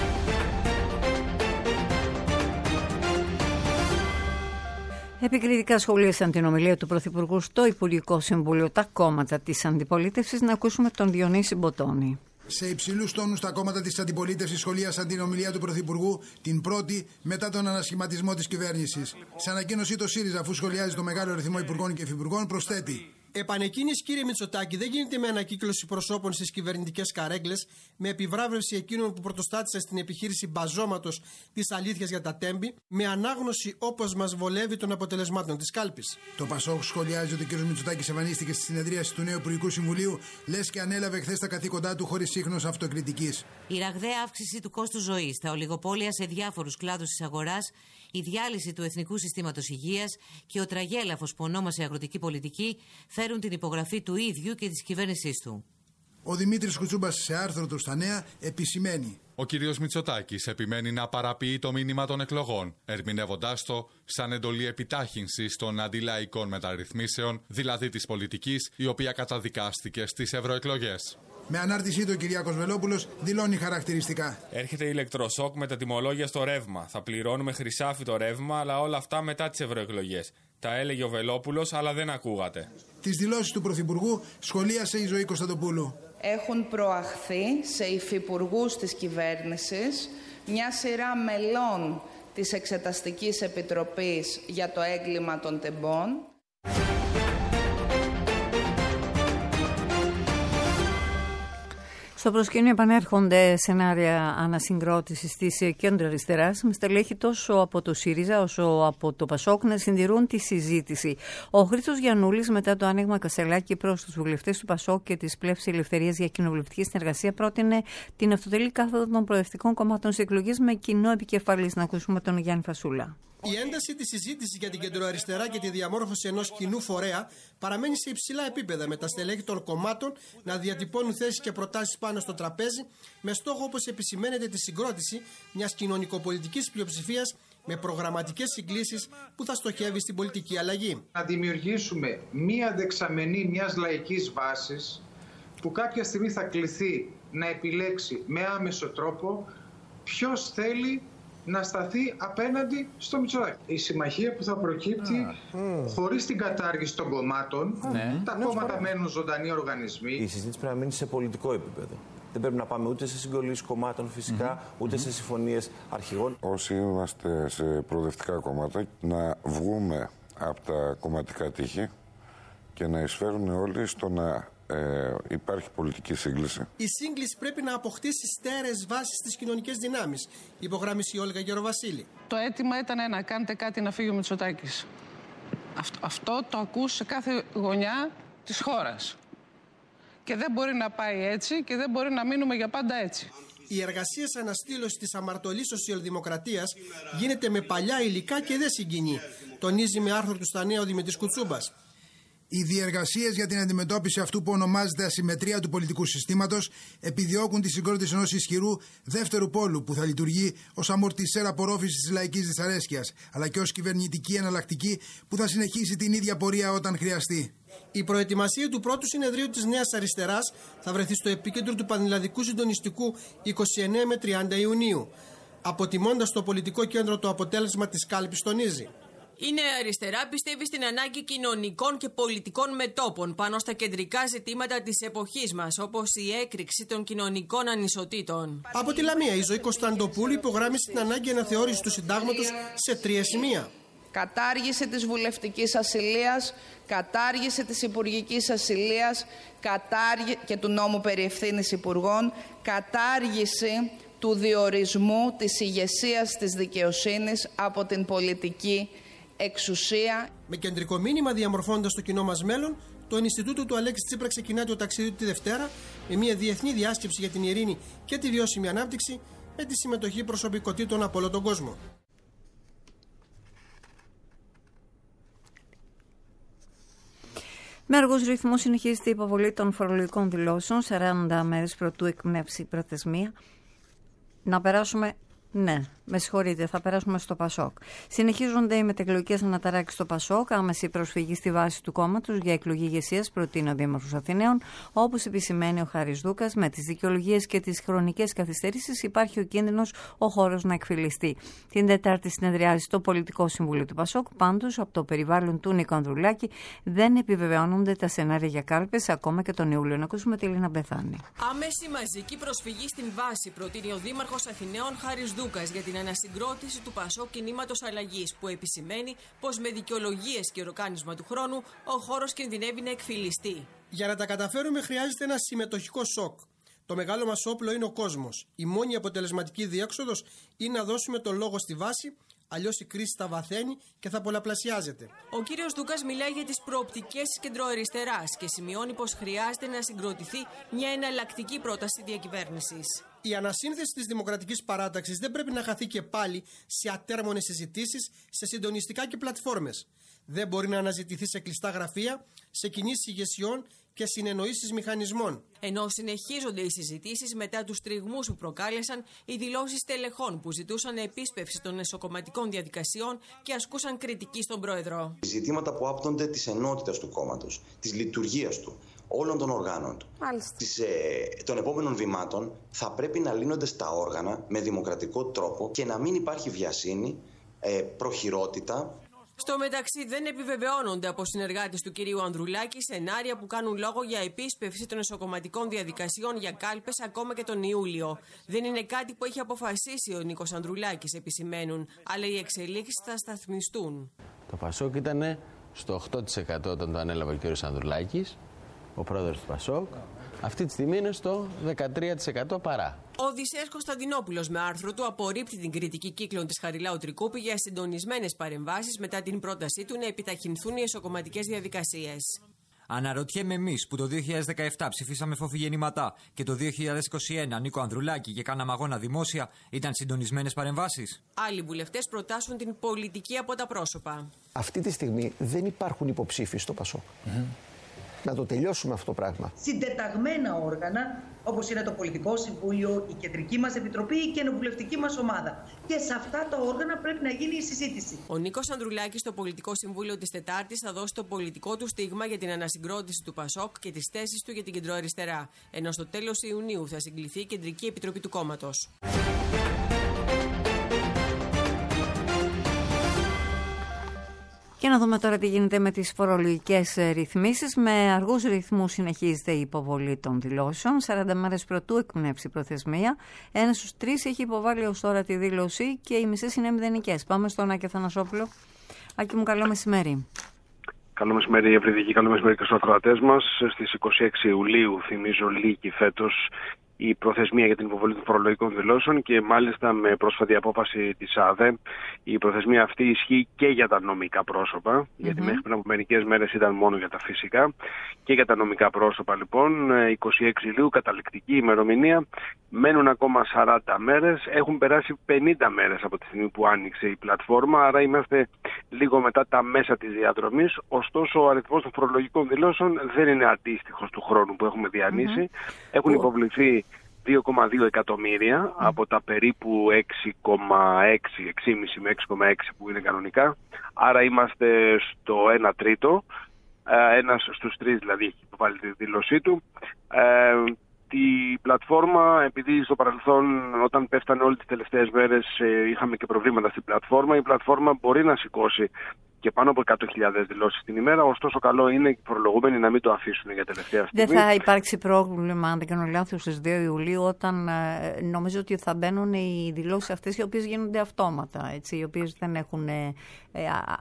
Επικριτικά σχολίασαν την ομιλία του Πρωθυπουργού στο Υπουργικό Συμβούλιο τα κόμματα της αντιπολίτευσης. Να ακούσουμε τον Διονύση Μποτώνη. Σε υψηλούς τόνους τα κόμματα της αντιπολίτευσης σχολίασαν την ομιλία του Πρωθυπουργού, την πρώτη μετά τον ανασχηματισμό της κυβέρνησης. Σε ανακοίνωσή το ΣΥΡΙΖΑ, αφού σχολιάζει το μεγάλο αριθμό υπουργών και υφυπουργών, προσθέτει: Επανεκκίνηση, κύριε Μητσοτάκη, δεν γίνεται με ανακύκλωση προσώπων στις κυβερνητικές καρέγκλες, με επιβράβευση εκείνων που πρωτοστάτησαν στην επιχείρηση μπαζώματος της αλήθειας για τα τέμπη, με ανάγνωση όπως μας βολεύει των αποτελεσμάτων της κάλπης. Το ΠΑΣΟΚ σχολιάζει ότι ο κ. Μητσοτάκης εμφανίστηκε στη συνεδρίαση του νέου Υπουργικού Συμβουλίου, λες και ανέλαβε χθες τα καθήκοντά του χωρίς ίχνος αυτοκριτικής. Η ραγδαία αύξηση του κόστους ζωής, τα ολιγοπόλια σε διάφορους κλάδους της αγοράς, η διάλυση του Εθνικού Συστήματος Υγείας και ο τραγέλαφος που ονόμασε αγροτική πολιτική φέρουν την υπογραφή του ίδιου και της κυβέρνησής του. Ο Δημήτρης Κουτσούμπας σε άρθρο του στα Νέα επισημαίνει: Ο κύριος Μητσοτάκης επιμένει να παραποιεί το μήνυμα των εκλογών, ερμηνεύοντάς το σαν εντολή επιτάχυνσης των αντιλαϊκών μεταρρυθμίσεων, δηλαδή της πολιτικής, η οποία καταδικάστηκε στις ευρωεκλογές. Με ανάρτησή του ο Κυριάκος Βελόπουλος δηλώνει χαρακτηριστικά: Έρχεται ηλεκτροσόκ με τα τιμολόγια στο ρεύμα. Θα πληρώνουμε χρυσάφι το ρεύμα, αλλά όλα αυτά μετά τις ευρωεκλογές. Τα έλεγε ο Βελόπουλος, αλλά δεν ακούγατε. Τις δηλώσεις του Πρωθυπουργού σχολίασε η Ζωή Κωνσταντοπούλου. Έχουν προαχθεί σε υφυπουργούς της κυβέρνησης μια σειρά μελών της Εξεταστικής Επιτροπής για το έγκλημα των τεμπών. Στο προσκήνιο επανέρχονται σενάρια ανασυγκρότησης της κέντρο αριστεράς, με στελέχη τόσο από το ΣΥΡΙΖΑ όσο από το ΠΑΣΟΚ να συντηρούν τη συζήτηση. Ο Χρήστος Γιαννούλης, μετά το άνοιγμα Κασελάκη προς τους βουλευτές του ΠΑΣΟΚ και της Πλεύσης Ελευθερίας για κοινοβουλευτική συνεργασία, πρότεινε την αυτοτελή κάθοδο των προοδευτικών κομμάτων στις εκλογές με κοινό επικεφαλής. Να ακούσουμε τον Γιάννη Φασούλα. Η ένταση της συζήτησης για την κεντροαριστερά και τη διαμόρφωση ενός κοινού φορέα παραμένει σε υψηλά επίπεδα, με τα στελέχη των κομμάτων να διατυπώνουν θέσεις και προτάσεις πάνω στο τραπέζι, με στόχο, όπως επισημαίνεται, τη συγκρότηση μιας κοινωνικοπολιτικής πλειοψηφίας με προγραμματικές συγκλήσεις που θα στοχεύει στην πολιτική αλλαγή. Να δημιουργήσουμε μία δεξαμενή μιας λαϊκής βάσης που κάποια στιγμή θα κληθεί να επιλέξει με άμεσο τρόπο ποιος θέλει να σταθεί απέναντι στο Μητσοτάκη. Η συμμαχία που θα προκύπτει mm. χωρίς την κατάργηση των κομμάτων, mm. τα ναι, κόμματα μένουν ζωντανοί οργανισμοί. Η συζήτηση πρέπει να μείνει σε πολιτικό επίπεδο. Δεν πρέπει να πάμε ούτε σε συγκολλήσεις κομμάτων φυσικά, mm-hmm. ούτε mm-hmm. σε συμφωνίες αρχηγών. Όσοι είμαστε σε προοδευτικά κόμματα, να βγούμε από τα κομματικά τείχη και να εισφέρουν όλοι στο να ε, υπάρχει πολιτική σύγκληση. Η σύγκληση πρέπει να αποκτήσει στέρεες βάσεις στις κοινωνικές δυνάμεις, υπογράμμισε η Όλγα Γεροβασίλη. Το αίτημα ήταν να κάνετε κάτι να φύγει ο Μητσοτάκης. Αυτό, αυτό το ακούς σε κάθε γωνιά της χώρας. Και δεν μπορεί να πάει έτσι και δεν μπορεί να μείνουμε για πάντα έτσι. Η εργασία σε αναστήλωση της αμαρτωλής σοσιαλδημοκρατίας γίνεται με παλιά υλικά και δεν συγκινεί, τονίζει με άρθρο του στα Νέα ο Δημήτρης Κουτσούμπας. Οι διεργασίες για την αντιμετώπιση αυτού που ονομάζεται ασυμμετρία του πολιτικού συστήματος επιδιώκουν τη συγκρότηση ενός ισχυρού δεύτερου πόλου που θα λειτουργεί ως αμορτισέρ απορρόφησης της λαϊκής δυσαρέσκειας, αλλά και ως κυβερνητική εναλλακτική που θα συνεχίσει την ίδια πορεία όταν χρειαστεί. Η προετοιμασία του πρώτου συνεδρίου της Νέας Αριστεράς θα βρεθεί στο επίκεντρο του Πανελλαδικού Συντονιστικού είκοσι εννέα με τριάντα Ιουνίου. Αποτιμώντας το πολιτικό κέντρο το αποτέλεσμα της κάλπης, τονίζει. Η Νέα Αριστερά πιστεύει στην ανάγκη κοινωνικών και πολιτικών μετώπων πάνω στα κεντρικά ζητήματα της εποχής μας, όπως η έκρηξη των κοινωνικών ανισοτήτων. Από τη Λαμία, η Ζωή Κωνσταντοπούλου υπογράμμισε την ανάγκη αναθεώρησης του συντάγματος σε τρία σημεία. Κατάργηση της βουλευτικής ασυλίας, κατάργηση της υπουργικής ασυλίας κατάργη... και του νόμου περί ευθύνης υπουργών, κατάργηση του διορισμού της ηγεσίας της δικαιοσύνης από την πολιτική εξουσία. Με κεντρικό μήνυμα διαμορφώνοντας το κοινό μας μέλλον, το Ινστιτούτο του Αλέξη Τσίπρα ξεκινά το ταξίδι του τη Δευτέρα με μια διεθνή διάσκεψη για την ειρήνη και τη βιώσιμη ανάπτυξη με τη συμμετοχή προσωπικότητων από όλο τον κόσμο. Με αργούς ρυθμούς συνεχίζεται η υποβολή των φορολογικών δηλώσεων σαράντα μέρες πρωτού εκπνεύσει η προθεσμία. Να περάσουμε... Ναι, με συγχωρείτε, θα περάσουμε στο Πασόκ. Συνεχίζονται οι μετεκλογικές αναταράξεις στο Πασόκ, άμεση προσφυγή στη βάση του κόμματος για εκλογή ηγεσίας, προτείνει ο Δήμαρχος Αθηναίων. Όπως επισημαίνει ο Χάρης Δούκας, με τις δικαιολογίες και τις χρονικές καθυστερήσεις υπάρχει ο κίνδυνος ο χώρος να εκφυλιστεί. Την Τετάρτη συνεδριάζει το Πολιτικό Συμβούλιο του Πασόκ. Πάντως, από το περιβάλλον του Νίκο Ανδρουλάκη δεν επιβεβαιώνονται τα σενάρια για κάλπες ακόμα και τον Ιούλιο. Να ακούσουμε τη Λίνα Μπεθάνη. Άμεση μαζική προσφυγή στην βάση προτείνει ο Δήμαρχος Αθηναίων Χάρης Δούκας για την ανασυγκρότηση του Πασόκ κινήματος αλλαγής, που επισημαίνει πως με δικαιολογίες και οροκάνισμα του χρόνου ο χώρος κινδυνεύει να εκφυλιστεί. Για να τα καταφέρουμε χρειάζεται ένα συμμετοχικό σοκ. Το μεγάλο μας όπλο είναι ο κόσμος. Η μόνη αποτελεσματική διέξοδος είναι να δώσουμε το λόγο στη βάση, αλλιώς η κρίση θα βαθαίνει και θα πολλαπλασιάζεται. Ο κύριος Δούκας μιλάει για τις προοπτικές της κεντροαριστεράς και σημειώνει πως χρειάζεται να συγκροτηθεί μια εναλλακτική πρόταση διακυβέρνησης. Η ανασύνθεση της Δημοκρατικής Παράταξης δεν πρέπει να χαθεί και πάλι σε ατέρμονες συζητήσεις, σε συντονιστικά και πλατφόρμες. Δεν μπορεί να αναζητηθεί σε κλειστά γραφεία, σε κινήσεις ηγεσιών και συνεννοήσεις μηχανισμών. Ενώ συνεχίζονται οι συζητήσεις μετά τους τριγμούς που προκάλεσαν οι δηλώσεις τελεχών που ζητούσαν επίσπευση των εσωκομματικών διαδικασιών και ασκούσαν κριτική στον πρόεδρο. Ζητήματα που άπτονται της ενότητας του κόμματος, της λειτουργίας του, όλων των οργάνων του. Της, ε, των επόμενων βημάτων θα πρέπει να λύνονται στα όργανα με δημοκρατικό τρόπο και να μην υπάρχει βιασύνη, ε, προχειρότητα. Στο μεταξύ, δεν επιβεβαιώνονται από συνεργάτες του κυρίου Ανδρουλάκη σενάρια που κάνουν λόγο για επίσπευση των εσωκομματικών διαδικασιών για κάλπες ακόμα και τον Ιούλιο. Δεν είναι κάτι που έχει αποφασίσει ο Νίκος Ανδρουλάκης, επισημαίνουν, αλλά οι εξελίξεις θα σταθμιστούν. Το Πασόκ ήταν στο οκτώ τοις εκατό όταν το ανέλαβε ο κύριος Ανδρουλάκης, ο πρόεδρος του Πασόκ. Αυτή τη στιγμή είναι στο δεκατρία τοις εκατό παρά. Ο Οδυσσέας Κωνσταντινόπουλος με άρθρο του απορρίπτει την κριτική κύκλων της Χαριλάου Τρικούπη για συντονισμένες παρεμβάσεις μετά την πρότασή του να επιταχυνθούν οι εσωκομματικές διαδικασίες. Αναρωτιέμαι εμείς που το δύο χιλιάδες δεκαεπτά ψηφίσαμε φόφη γεννηματά και το δύο χιλιάδες είκοσι ένα Νίκο Ανδρουλάκη και κάναμε αγώνα δημόσια, ήταν συντονισμένες παρεμβάσεις. Άλλοι βουλευτές προτάσουν την πολιτική από τα πρόσωπα. Αυτή τη στιγμή δεν υπάρχουν υποψήφοι στο Πασόκ. Mm-hmm. Να το τελειώσουμε αυτό το πράγμα. Συντεταγμένα όργανα, όπως είναι το Πολιτικό Συμβούλιο, η Κεντρική μας Επιτροπή, η Κοινοβουλευτική μας Ομάδα. Και σε αυτά τα όργανα πρέπει να γίνει η συζήτηση. Ο Νίκος Ανδρουλάκης στο Πολιτικό Συμβούλιο της Τετάρτης θα δώσει το πολιτικό του στίγμα για την ανασυγκρότηση του Πασόκ και τις θέσεις του για την κεντροαριστερά. Ενώ στο τέλος Ιουνίου θα συγκληθεί η Κεντρική Επιτροπή του κόμματος. Και να δούμε τώρα τι γίνεται με τις φορολογικές ρυθμίσεις. Με αργούς ρυθμούς συνεχίζεται η υποβολή των δηλώσεων. σαράντα μέρες πρωτού εκπνεύσει η προθεσμία. Ένας στους τρεις έχει υποβάλει ως τώρα τη δήλωση και οι μισές είναι μηδενικές. Πάμε στον Άκη Αθανασόπουλο. Άκη μου, καλό μεσημέρι. Καλό μεσημέρι, ευρυδική, καλό μεσημέρι και στους ακροατές μας. Στις είκοσι έξι Ιουλίου, θυμίζω, λήγει φέτος η προθεσμία για την υποβολή των φορολογικών δηλώσεων και μάλιστα με πρόσφατη απόφαση της ΑΔΕ η προθεσμία αυτή ισχύει και για τα νομικά πρόσωπα, mm-hmm. γιατί μέχρι πριν από μερικές μέρες ήταν μόνο για τα φυσικά, και για τα νομικά πρόσωπα λοιπόν είκοσι έξι Ιουλίου, καταληκτική ημερομηνία, μένουν ακόμα σαράντα μέρες, έχουν περάσει πενήντα μέρες από τη στιγμή που άνοιξε η πλατφόρμα, άρα είμαστε λίγο μετά τα μέσα της διαδρομής, ωστόσο ο αριθμός των φορολογικών δηλώσεων δεν είναι αντίστοιχος του χρόνου που έχουμε διανύσει, mm-hmm. έχουν υποβληθεί δύο κόμμα δύο εκατομμύρια mm. από τα περίπου έξι κόμμα έξι, έξι κόμμα πέντε με έξι κόμμα έξι που είναι κανονικά. Άρα είμαστε στο ένα τρίτο, ένας στους τρεις δηλαδή έχει υποβάλει τη δήλωσή του. Ε, τη πλατφόρμα, επειδή στο παρελθόν όταν πέφτανε όλες τις τελευταίες μέρες είχαμε και προβλήματα στην πλατφόρμα, η πλατφόρμα μπορεί να σηκώσει και πάνω από εκατό χιλιάδες δηλώσεις την ημέρα, ωστόσο καλό είναι οι φορολογούμενοι να μην το αφήσουν για τελευταία στιγμή. Δεν θα υπάρξει πρόβλημα, αν δεν κάνω λάθος, στις δύο Ιουλίου, όταν ε, νομίζω ότι θα μπαίνουν οι δηλώσεις αυτές οι οποίες γίνονται αυτόματα, έτσι, οι οποίες δεν έχουν ε, ε,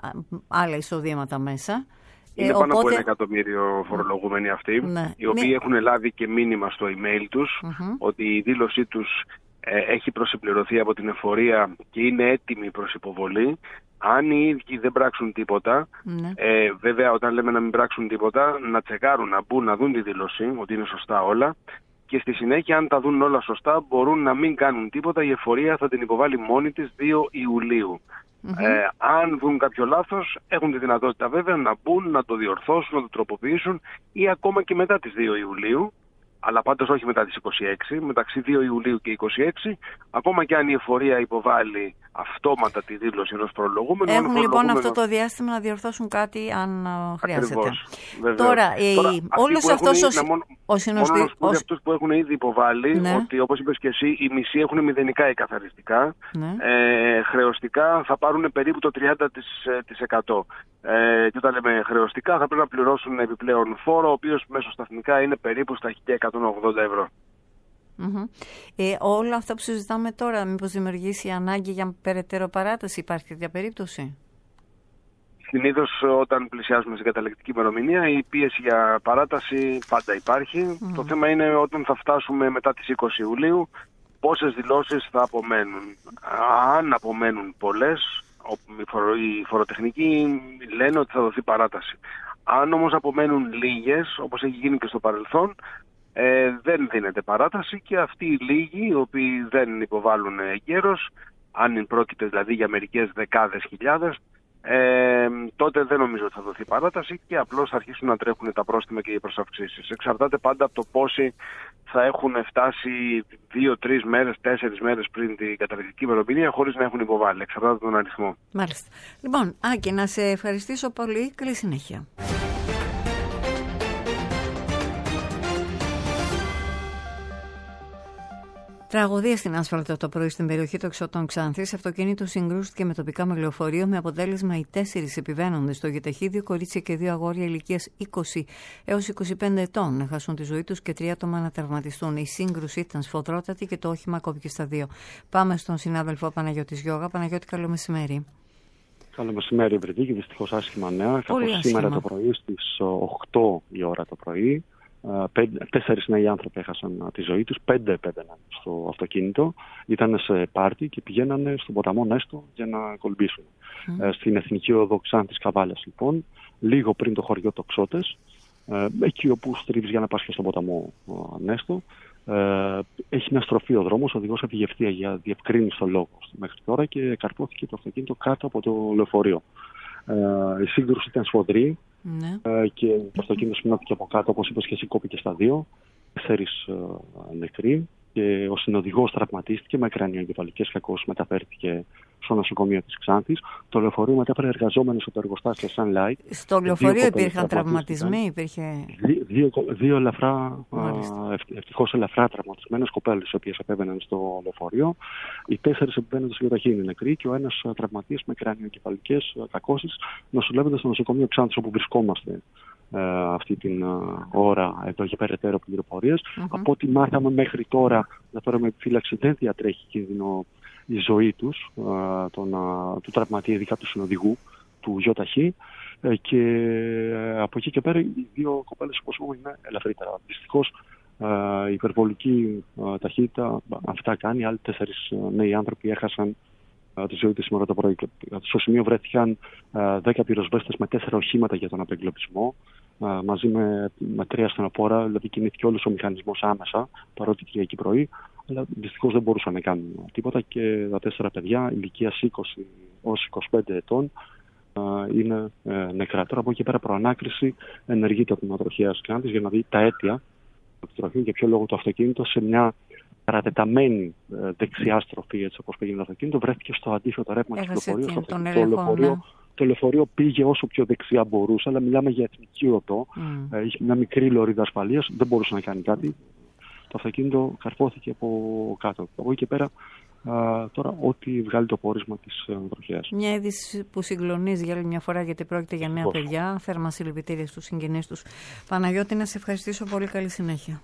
άλλα εισοδήματα μέσα. Είναι ε, πάνω οπότε... από ένα εκατομμύριο φορολογούμενοι αυτοί, ναι. οι οποίοι Μη... έχουν λάβει και μήνυμα στο email τους mm-hmm. ότι η δήλωσή τους ε, έχει προσυμπληρωθεί από την εφορία και είναι έτοιμη προς υποβολή. Αν οι ίδιοι δεν πράξουν τίποτα, ναι. ε, βέβαια όταν λέμε να μην πράξουν τίποτα, να τσεκάρουν, να μπουν, να δουν τη δήλωση, ότι είναι σωστά όλα, και στη συνέχεια αν τα δουν όλα σωστά μπορούν να μην κάνουν τίποτα, η εφορία θα την υποβάλει μόνη της δύο Ιουλίου. Mm-hmm. Ε, αν δουν κάποιο λάθος, έχουν τη δυνατότητα βέβαια να μπουν, να το διορθώσουν, να το τροποποιήσουν ή ακόμα και μετά τις δύο Ιουλίου, αλλά πάντως όχι μετά τις είκοσι έξι, μεταξύ δύο Ιουλίου και είκοσι έξι, ακόμα και αν η εφορία υποβάλει αυτόματα τη δήλωση ενός φορολογούμενου. Έχουν φορολογούμενο... λοιπόν αυτό το διάστημα να διορθώσουν κάτι αν χρειάζεται. Ακριβώς, Τώρα, η... Τώρα όλος αυτός ο, ο, μόνο, ο συνοστή... Μόνο ως... αυτούς που έχουν ήδη υποβάλει, ναι. ότι όπως είπες και εσύ, οι μισοί έχουν μηδενικά ή καθαριστικά. Ναι. Ε, χρεωστικά θα πάρουν περίπου το τριάντα τοις εκατό. Ε, και όταν λέμε χρεωστικά θα πρέπει να πληρώσουν επιπλέον φόρο, ο οποίος μέσοσταθμικά είναι περίπου στα χίλια εκατόν ογδόντα ευρώ. Mm-hmm. Ε, όλα αυτά που συζητάμε τώρα, μήπως δημιουργήσει ανάγκη για περαιτέρω παράταση, υπάρχει τέτοια περίπτωση? Συνήθως όταν πλησιάζουμε στην καταληκτική ημερομηνία η πίεση για παράταση πάντα υπάρχει. Mm. Το θέμα είναι όταν θα φτάσουμε μετά τις είκοσι Ιουλίου πόσες δηλώσεις θα απομένουν. Αν απομένουν πολλές, οι φοροτεχνικοί λένε ότι θα δοθεί παράταση. Αν όμως απομένουν λίγες, όπως έχει γίνει και στο παρελθόν, Ε, δεν δίνεται παράταση και αυτοί οι λίγοι οι οποίοι δεν υποβάλλουν εγκαίρως, αν πρόκειται δηλαδή για μερικές δεκάδες χιλιάδες, ε, τότε δεν νομίζω ότι θα δοθεί παράταση και απλώς θα αρχίσουν να τρέχουν τα πρόστιμα και οι προσαυξήσεις. Εξαρτάται πάντα από το πόσοι θα έχουν φτάσει δύο, τρεις μέρες, τέσσερις μέρες πριν την καταληκτική ημερομηνία χωρίς να έχουν υποβάλει. Εξαρτάται από τον αριθμό. Μάλιστα. Λοιπόν, Άκη, να σε ευχαριστήσω πολύ. Καλή συνέχεια. Τραγωδία στην άσφαλτο το πρωί στην περιοχή των Εξωτών Ξάνθης. Αυτοκίνητο συγκρούστηκε με τοπικά με λεωφορείο με αποτέλεσμα οι τέσσερις επιβαίνοντες στο γεταχή, δύο κορίτσια και δύο αγόρια ηλικίας είκοσι έως είκοσι πέντε ετών να χάσουν τη ζωή τους και τρία άτομα να τραυματιστούν. Η σύγκρουση ήταν σφοδρότατη και το όχημα κόπηκε στα δύο. Πάμε στον συνάδελφο Παναγιώτη Γιώγα. Παναγιώτη, καλό μεσημέρι. Καλό μεσημέρι, Ευρυδίκη. Δυστυχώς άσχημα νέα. Καθώς σήμερα το πρωί στις οκτώ η ώρα το πρωί. Τέσσερις νέοι άνθρωποι έχασαν τη ζωή τους, πέντε επέβαιναν στο αυτοκίνητο, ήταν σε πάρτι και πηγαίνανε στον ποταμό Νέστο για να κολυμπήσουν. Mm. Στην Εθνική Οδό Ξάνθης Καβάλας λοιπόν, λίγο πριν το χωριό Τοξότες, εκεί όπου στρίβεις για να πας και στον ποταμό Νέστο, έχει μια στροφή ο δρόμος, ο οδηγός έφυγε ευθεία για διευκρίνηση το λόγο μέχρι τώρα και καρπόθηκε το αυτοκίνητο κάτω από το λεωφορείο. Η σύγκρουση ήταν σφοδρή. Ναι. Και το αυτοκίνητο σμινώθηκε από κάτω, όπως είπες και εσύ, κόπηκε στα δύο. Τέσσερις νεκροί και ο συνοδηγός τραυματίστηκε με κρανιοεγκεφαλικές κακώσεις, μεταφέρθηκε στο νοσοκομείο της Ξάνθης. Το λεωφορείο μετέφερε εργαζόμενους στο εργοστάσιο Sunlight. Στο λεωφορείο υπήρχαν τραυματισμοί, υπήρχε. Δύο, δύο, δύο ελαφρά, ευτυχώς ελαφρά τραυματισμένες κοπέλες, οι οποίες επέβαιναν στο λεωφορείο. Οι τέσσερις επιβαίνοντες στο γεταχή είναι νεκροί και ο ένας τραυματίας με κρανιοεγκεφαλικές κακώσεις νοσηλεύεται στο νοσοκομείο Ξάνθης, όπου βρισκόμαστε αυτή την uh, ώρα εδώ για περαιτέρω πληροφορίες. Mm-hmm. Από ό,τι μάθαμε μέχρι τώρα, τώρα με επιφύλαξη δεν διατρέχει κίνδυνο η ζωή τους, uh, τον, uh, του τραυματία, ειδικά του συνοδηγού, του γιοταχή. και από εκεί και πέρα οι δύο κοπέλες, όπως είπαμε, είναι ελαφρύτερα. Δυστυχώς η υπερβολική ταχύτητα αυτά κάνει. Άλλοι τέσσερις νέοι άνθρωποι έχασαν τη ζωή τους σήμερα το πρωί. Στο σημείο βρέθηκαν δέκα πυροσβέστες με τέσσερα οχήματα για τον απεγκλωβισμό, μαζί με, με τρία ασθενοφόρα, δηλαδή κινήθηκε όλος ο μηχανισμός άμεσα, παρότι Κυριακή πρωί, αλλά δυστυχώς δεν μπορούσαν να κάνουν τίποτα και τα τέσσερα παιδιά ηλικίας είκοσι έως είκοσι πέντε ετών είναι νεκρά. Τώρα από εκεί πέρα προανάκριση ενεργείται ο τμήματροχέας Κράντης για να δει τα αίτια του τροχαίου, για ποιο λόγο το αυτοκίνητο σε μια παρατεταμένη δεξιά στροφή, έτσι όπως πήγαινε το αυτοκίνητο, βρέθηκε στο αντίθετο ρεύμα της λεωφορείας. Το, ναι. το λεωφορείο πήγε όσο πιο δεξιά μπορούσε, αλλά μιλάμε για εθνική οδό. Mm. Είχε μια μικρή λωρίδα ασφαλείας, δεν μπορούσε να κάνει κάτι. Το αυτοκίνητο καρφώθηκε από κάτω. Από εκεί και πέρα, α, τώρα ό,τι βγάλει το πόρισμα της τροχέας. Μια είδηση που συγκλονίζει για άλλη μια φορά, γιατί πρόκειται για νέα παιδιά. Θέρμα συλληπιτήρια στους συγγενείς τους. Παναγιώτη, να σε ευχαριστήσω πολύ. Καλή συνέχεια.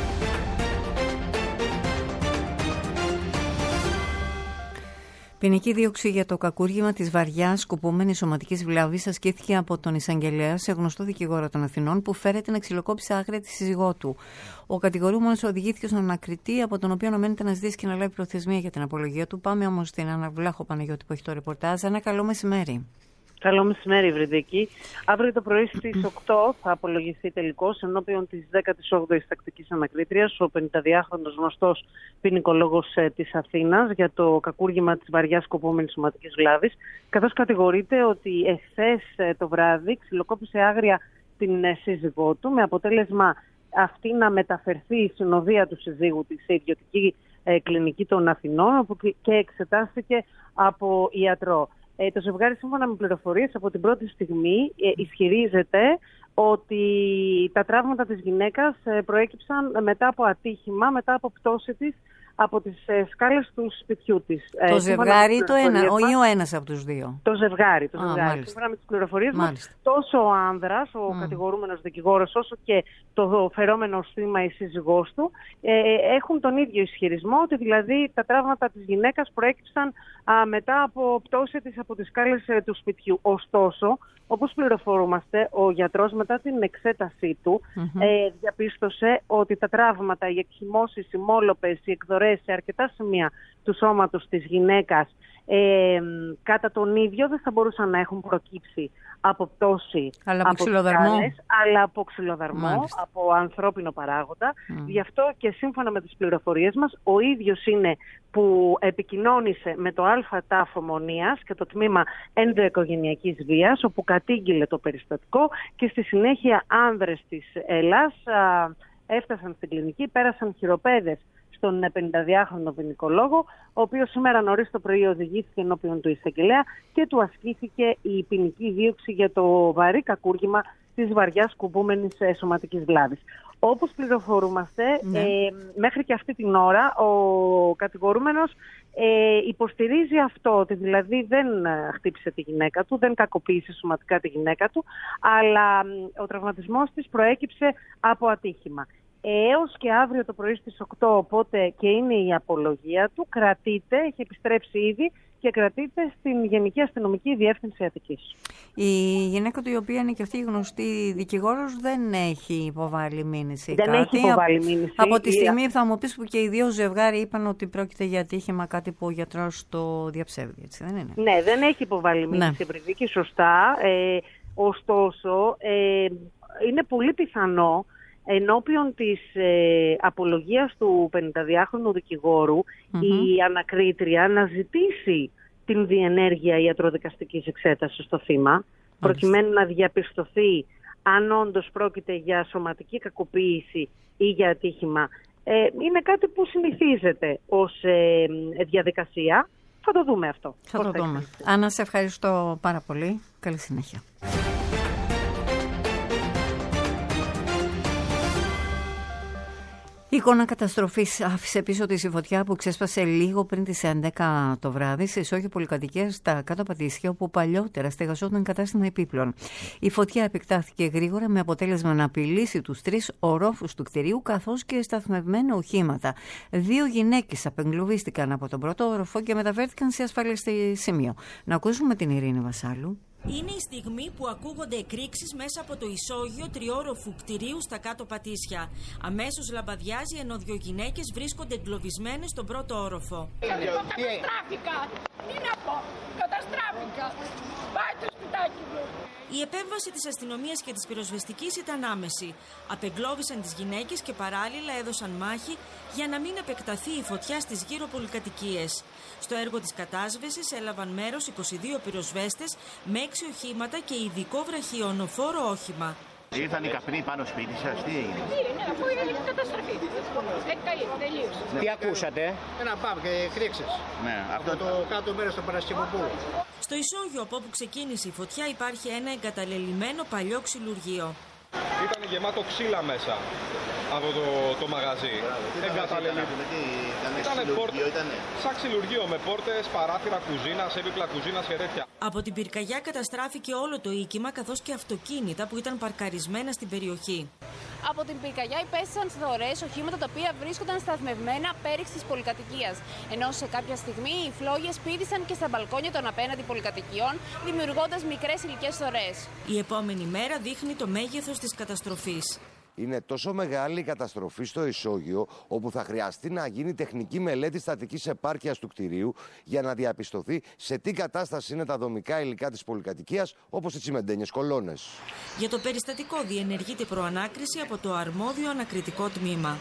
Ποινική δίωξη για το κακούργημα της βαριάς σκοπούμενης σωματικής βλάβης ασκήθηκε από τον εισαγγελέα σε γνωστό δικηγόρο των Αθηνών που φέρεται να ξυλοκόψει άγρια τη σύζυγό του. Ο κατηγορούμενος οδηγήθηκε στον ανακριτή, από τον οποίο αναμένεται να ζητήσει και να λάβει προθεσμία για την απολογία του. Πάμε όμως στην Άννα Βλάχο, Παναγιώτη, που έχει το ρεπορτάζ. Ένα καλό μεσημέρι. Καλό μεσημέρι, Βρυδίκη. Αύριο το πρωί στις οκτώ θα απολογηθεί τελικώς ενώπιον της δέκατης όγδοης τακτικής ανακρίτριας ο πενηνταδυάχρονος γνωστός ποινικολόγος της Αθήνας για το κακούργημα της βαριάς σκοπούμενης σωματικής βλάβης, καθώς κατηγορείται ότι εχθές το βράδυ ξυλοκόπησε άγρια την σύζυγό του, με αποτέλεσμα αυτή να μεταφερθεί η συνοδεία του συζύγου της σε ιδιωτική κλινική των Αθηνών, όπου και εξετάστηκε από ιατρό. Ε, το ζευγάρι, σύμφωνα με πληροφορίες από την πρώτη στιγμή, ε, ισχυρίζεται ότι τα τραύματα της γυναίκας ε, προέκυψαν μετά από ατύχημα, μετά από πτώση της από τις ε, σκάλες του σπιτιού της. Το ε, ζευγάρι ή το ένα, ή ο ένας από τους δύο? Το ζευγάρι. Το ζευγάρι. Α, σύμφωνα με τις πληροφορίες μας, τόσο ο άνδρας, ο mm. κατηγορούμενος δικηγόρος, όσο και το φερόμενο θύμα, η σύζυγός του, ε, έχουν τον ίδιο ισχυρισμό, ότι δηλαδή τα τραύματα της γυναίκας προέκυψαν α, μετά από πτώση της από τις σκάλες ε, του σπιτιού. Ωστόσο, όπως πληροφορούμαστε, ο γιατρός μετά την εξέτασή του mm-hmm. ε, διαπίστωσε ότι τα τραύματα, οι εκχυμώσεις, οι μόλοπες, οι εκδορές σε αρκετά σημεία του σώματος της γυναίκας ε, κατά τον ίδιο δεν θα μπορούσαν να έχουν προκύψει από πτώση, αλλά από, από ξυλοδαρμό, σκάλες, αλλά από ξυλοδαρμό, από ανθρώπινο παράγοντα. Mm. Γι' αυτό και σύμφωνα με τις πληροφορίες μας, ο ίδιος είναι που επικοινώνησε με το ΑΤΑΦ Ομονίας και το τμήμα ενδοοικογενειακής βίας, όπου κατήγγειλε το περιστατικό, και στη συνέχεια άνδρες της Ελλάς α, έφτασαν στην κλινική, πέρασαν χειροπέδες στον πενηνταδυάχρονο ποινικολόγο, ο οποίος σήμερα νωρίς το πρωί οδηγήθηκε ενώπιον του εισαγγελέα και του ασκήθηκε η ποινική δίωξη για το βαρύ κακούργημα της βαριάς σκοπούμενης σωματικής βλάβης. Όπως πληροφορούμαστε, ναι. ε, μέχρι και αυτή την ώρα ο κατηγορούμενος ε, υποστηρίζει αυτό, ότι δηλαδή δεν χτύπησε τη γυναίκα του, δεν κακοποίησε σωματικά τη γυναίκα του, αλλά ο τραυματισμός της προέκυψε από ατύχημα. Έως και αύριο το πρωί στις οκτώ, οπότε και είναι η απολογία του, κρατείται, έχει επιστρέψει ήδη και κρατείται στην Γενική Αστυνομική Διεύθυνση Αττικής. Η γυναίκα του, η οποία είναι και αυτή η γνωστή δικηγόρος, δεν έχει υποβάλει μήνυση. Δεν κάτι. έχει υποβάλει μήνυση. Από τη στιγμή θα μου πεις που και οι δύο ζευγάρι είπαν ότι πρόκειται για ατύχημα, κάτι που ο γιατρός το διαψεύδει, έτσι δεν είναι? Ναι, δεν έχει υποβάλει μήνυση, ναι. Βρυδίκη, σωστά. Ε, ωστόσο, ε, είναι πολύ πιθανό ενώπιον της ε, απολογίας του πενηνταδυάχρονου δικηγόρου mm-hmm. η ανακρίτρια να ζητήσει την διενέργεια ιατροδικαστικής εξέτασης στο θύμα, mm-hmm. προκειμένου να διαπιστωθεί αν όντως πρόκειται για σωματική κακοποίηση ή για ατύχημα. Ε, είναι κάτι που συνηθίζεται ως ε, διαδικασία. Θα το δούμε αυτό. Θα το δούμε. Άννα, σε ευχαριστώ πάρα πολύ. Καλή συνέχεια. Η εικόνα καταστροφής άφησε πίσω της η φωτιά που ξέσπασε λίγο πριν τις έντεκα το βράδυ σε ισόγειο πολυκατοικίας στα κάτω Πατήσια, όπου παλιότερα στεγαζόταν κατάστημα επίπλων. Η φωτιά επεκτάθηκε γρήγορα, με αποτέλεσμα να απειλήσει τους τρεις ορόφους του κτηρίου καθώς και σταθμευμένα οχήματα. Δύο γυναίκες απεγκλωβίστηκαν από τον πρώτο όροφο και μεταφέρθηκαν σε ασφαλές σημείο. Να ακούσουμε την Ειρήνη Βασάλου. Είναι η στιγμή που ακούγονται εκρήξεις μέσα από το ισόγειο τριόροφου κτηρίου στα κάτω Πατήσια. Αμέσως λαμπαδιάζει ενώ δύο γυναίκες βρίσκονται εγκλωβισμένες στον πρώτο όροφο. Καταστράφηκα! Τι να πω! Καταστράφηκα! Πάει το σπιτάκι μου! Η επέμβαση της αστυνομίας και της πυροσβεστικής ήταν άμεση. Απεγκλώβησαν τις γυναίκες και παράλληλα έδωσαν μάχη για να μην επεκταθεί η φωτιά στις γύρω πολυκατοικίες. Στο έργο της κατάσβεσης έλαβαν μέρος είκοσι δύο πυροσβέστες με έξι οχήματα και ειδικό βραχιονοφόρο όχημα. Ήρθαν οι καπνοί πάνω σπίτι σας, τι έγινε? Ναι, αφού είχε καταστραφεί. Εκκαλεί, τελείως. Τι ακούσατε? Ένα παμπ και κρίξες. Ναι, αυτό από το κάτω μέρος του Παρασκευοπούλου. Στο ισόγειο από όπου ξεκίνησε η φωτιά υπάρχει ένα εγκαταλελειμμένο παλιό ξυλουργείο. Ήταν γεμάτο ξύλα μέσα από το, το μαγαζί. Εγκαταλελειμμένο. Ήταν πόρτες, σαν ξυλουργείο με πόρτες, παράθυρα κουζίνας, έπιπλα κουζίνας και τέτοια. Από την πυρκαγιά καταστράφηκε όλο το οίκημα καθώς και αυτοκίνητα που ήταν παρκαρισμένα στην περιοχή. Από την πυρκαγιά υπέστησαν σδωρές οχήματα τα οποία βρίσκονταν σταθμευμένα πέριξ της πολυκατοικίας. Ενώ σε κάποια στιγμή οι φλόγες πήδησαν και στα μπαλκόνια των απέναντι πολυκατοικιών, δημιουργώντας μικρές υλικές σδωρές. Η επόμενη μέρα δείχνει το μέγεθος της καταστροφής. Είναι τόσο μεγάλη η καταστροφή στο ισόγειο, όπου θα χρειαστεί να γίνει τεχνική μελέτη στατικής επάρκειας του κτηρίου για να διαπιστωθεί σε τι κατάσταση είναι τα δομικά υλικά της πολυκατοικίας, όπως οι τσιμεντένιες κολόνες. Για το περιστατικό διενεργείται προανάκριση από το αρμόδιο ανακριτικό τμήμα.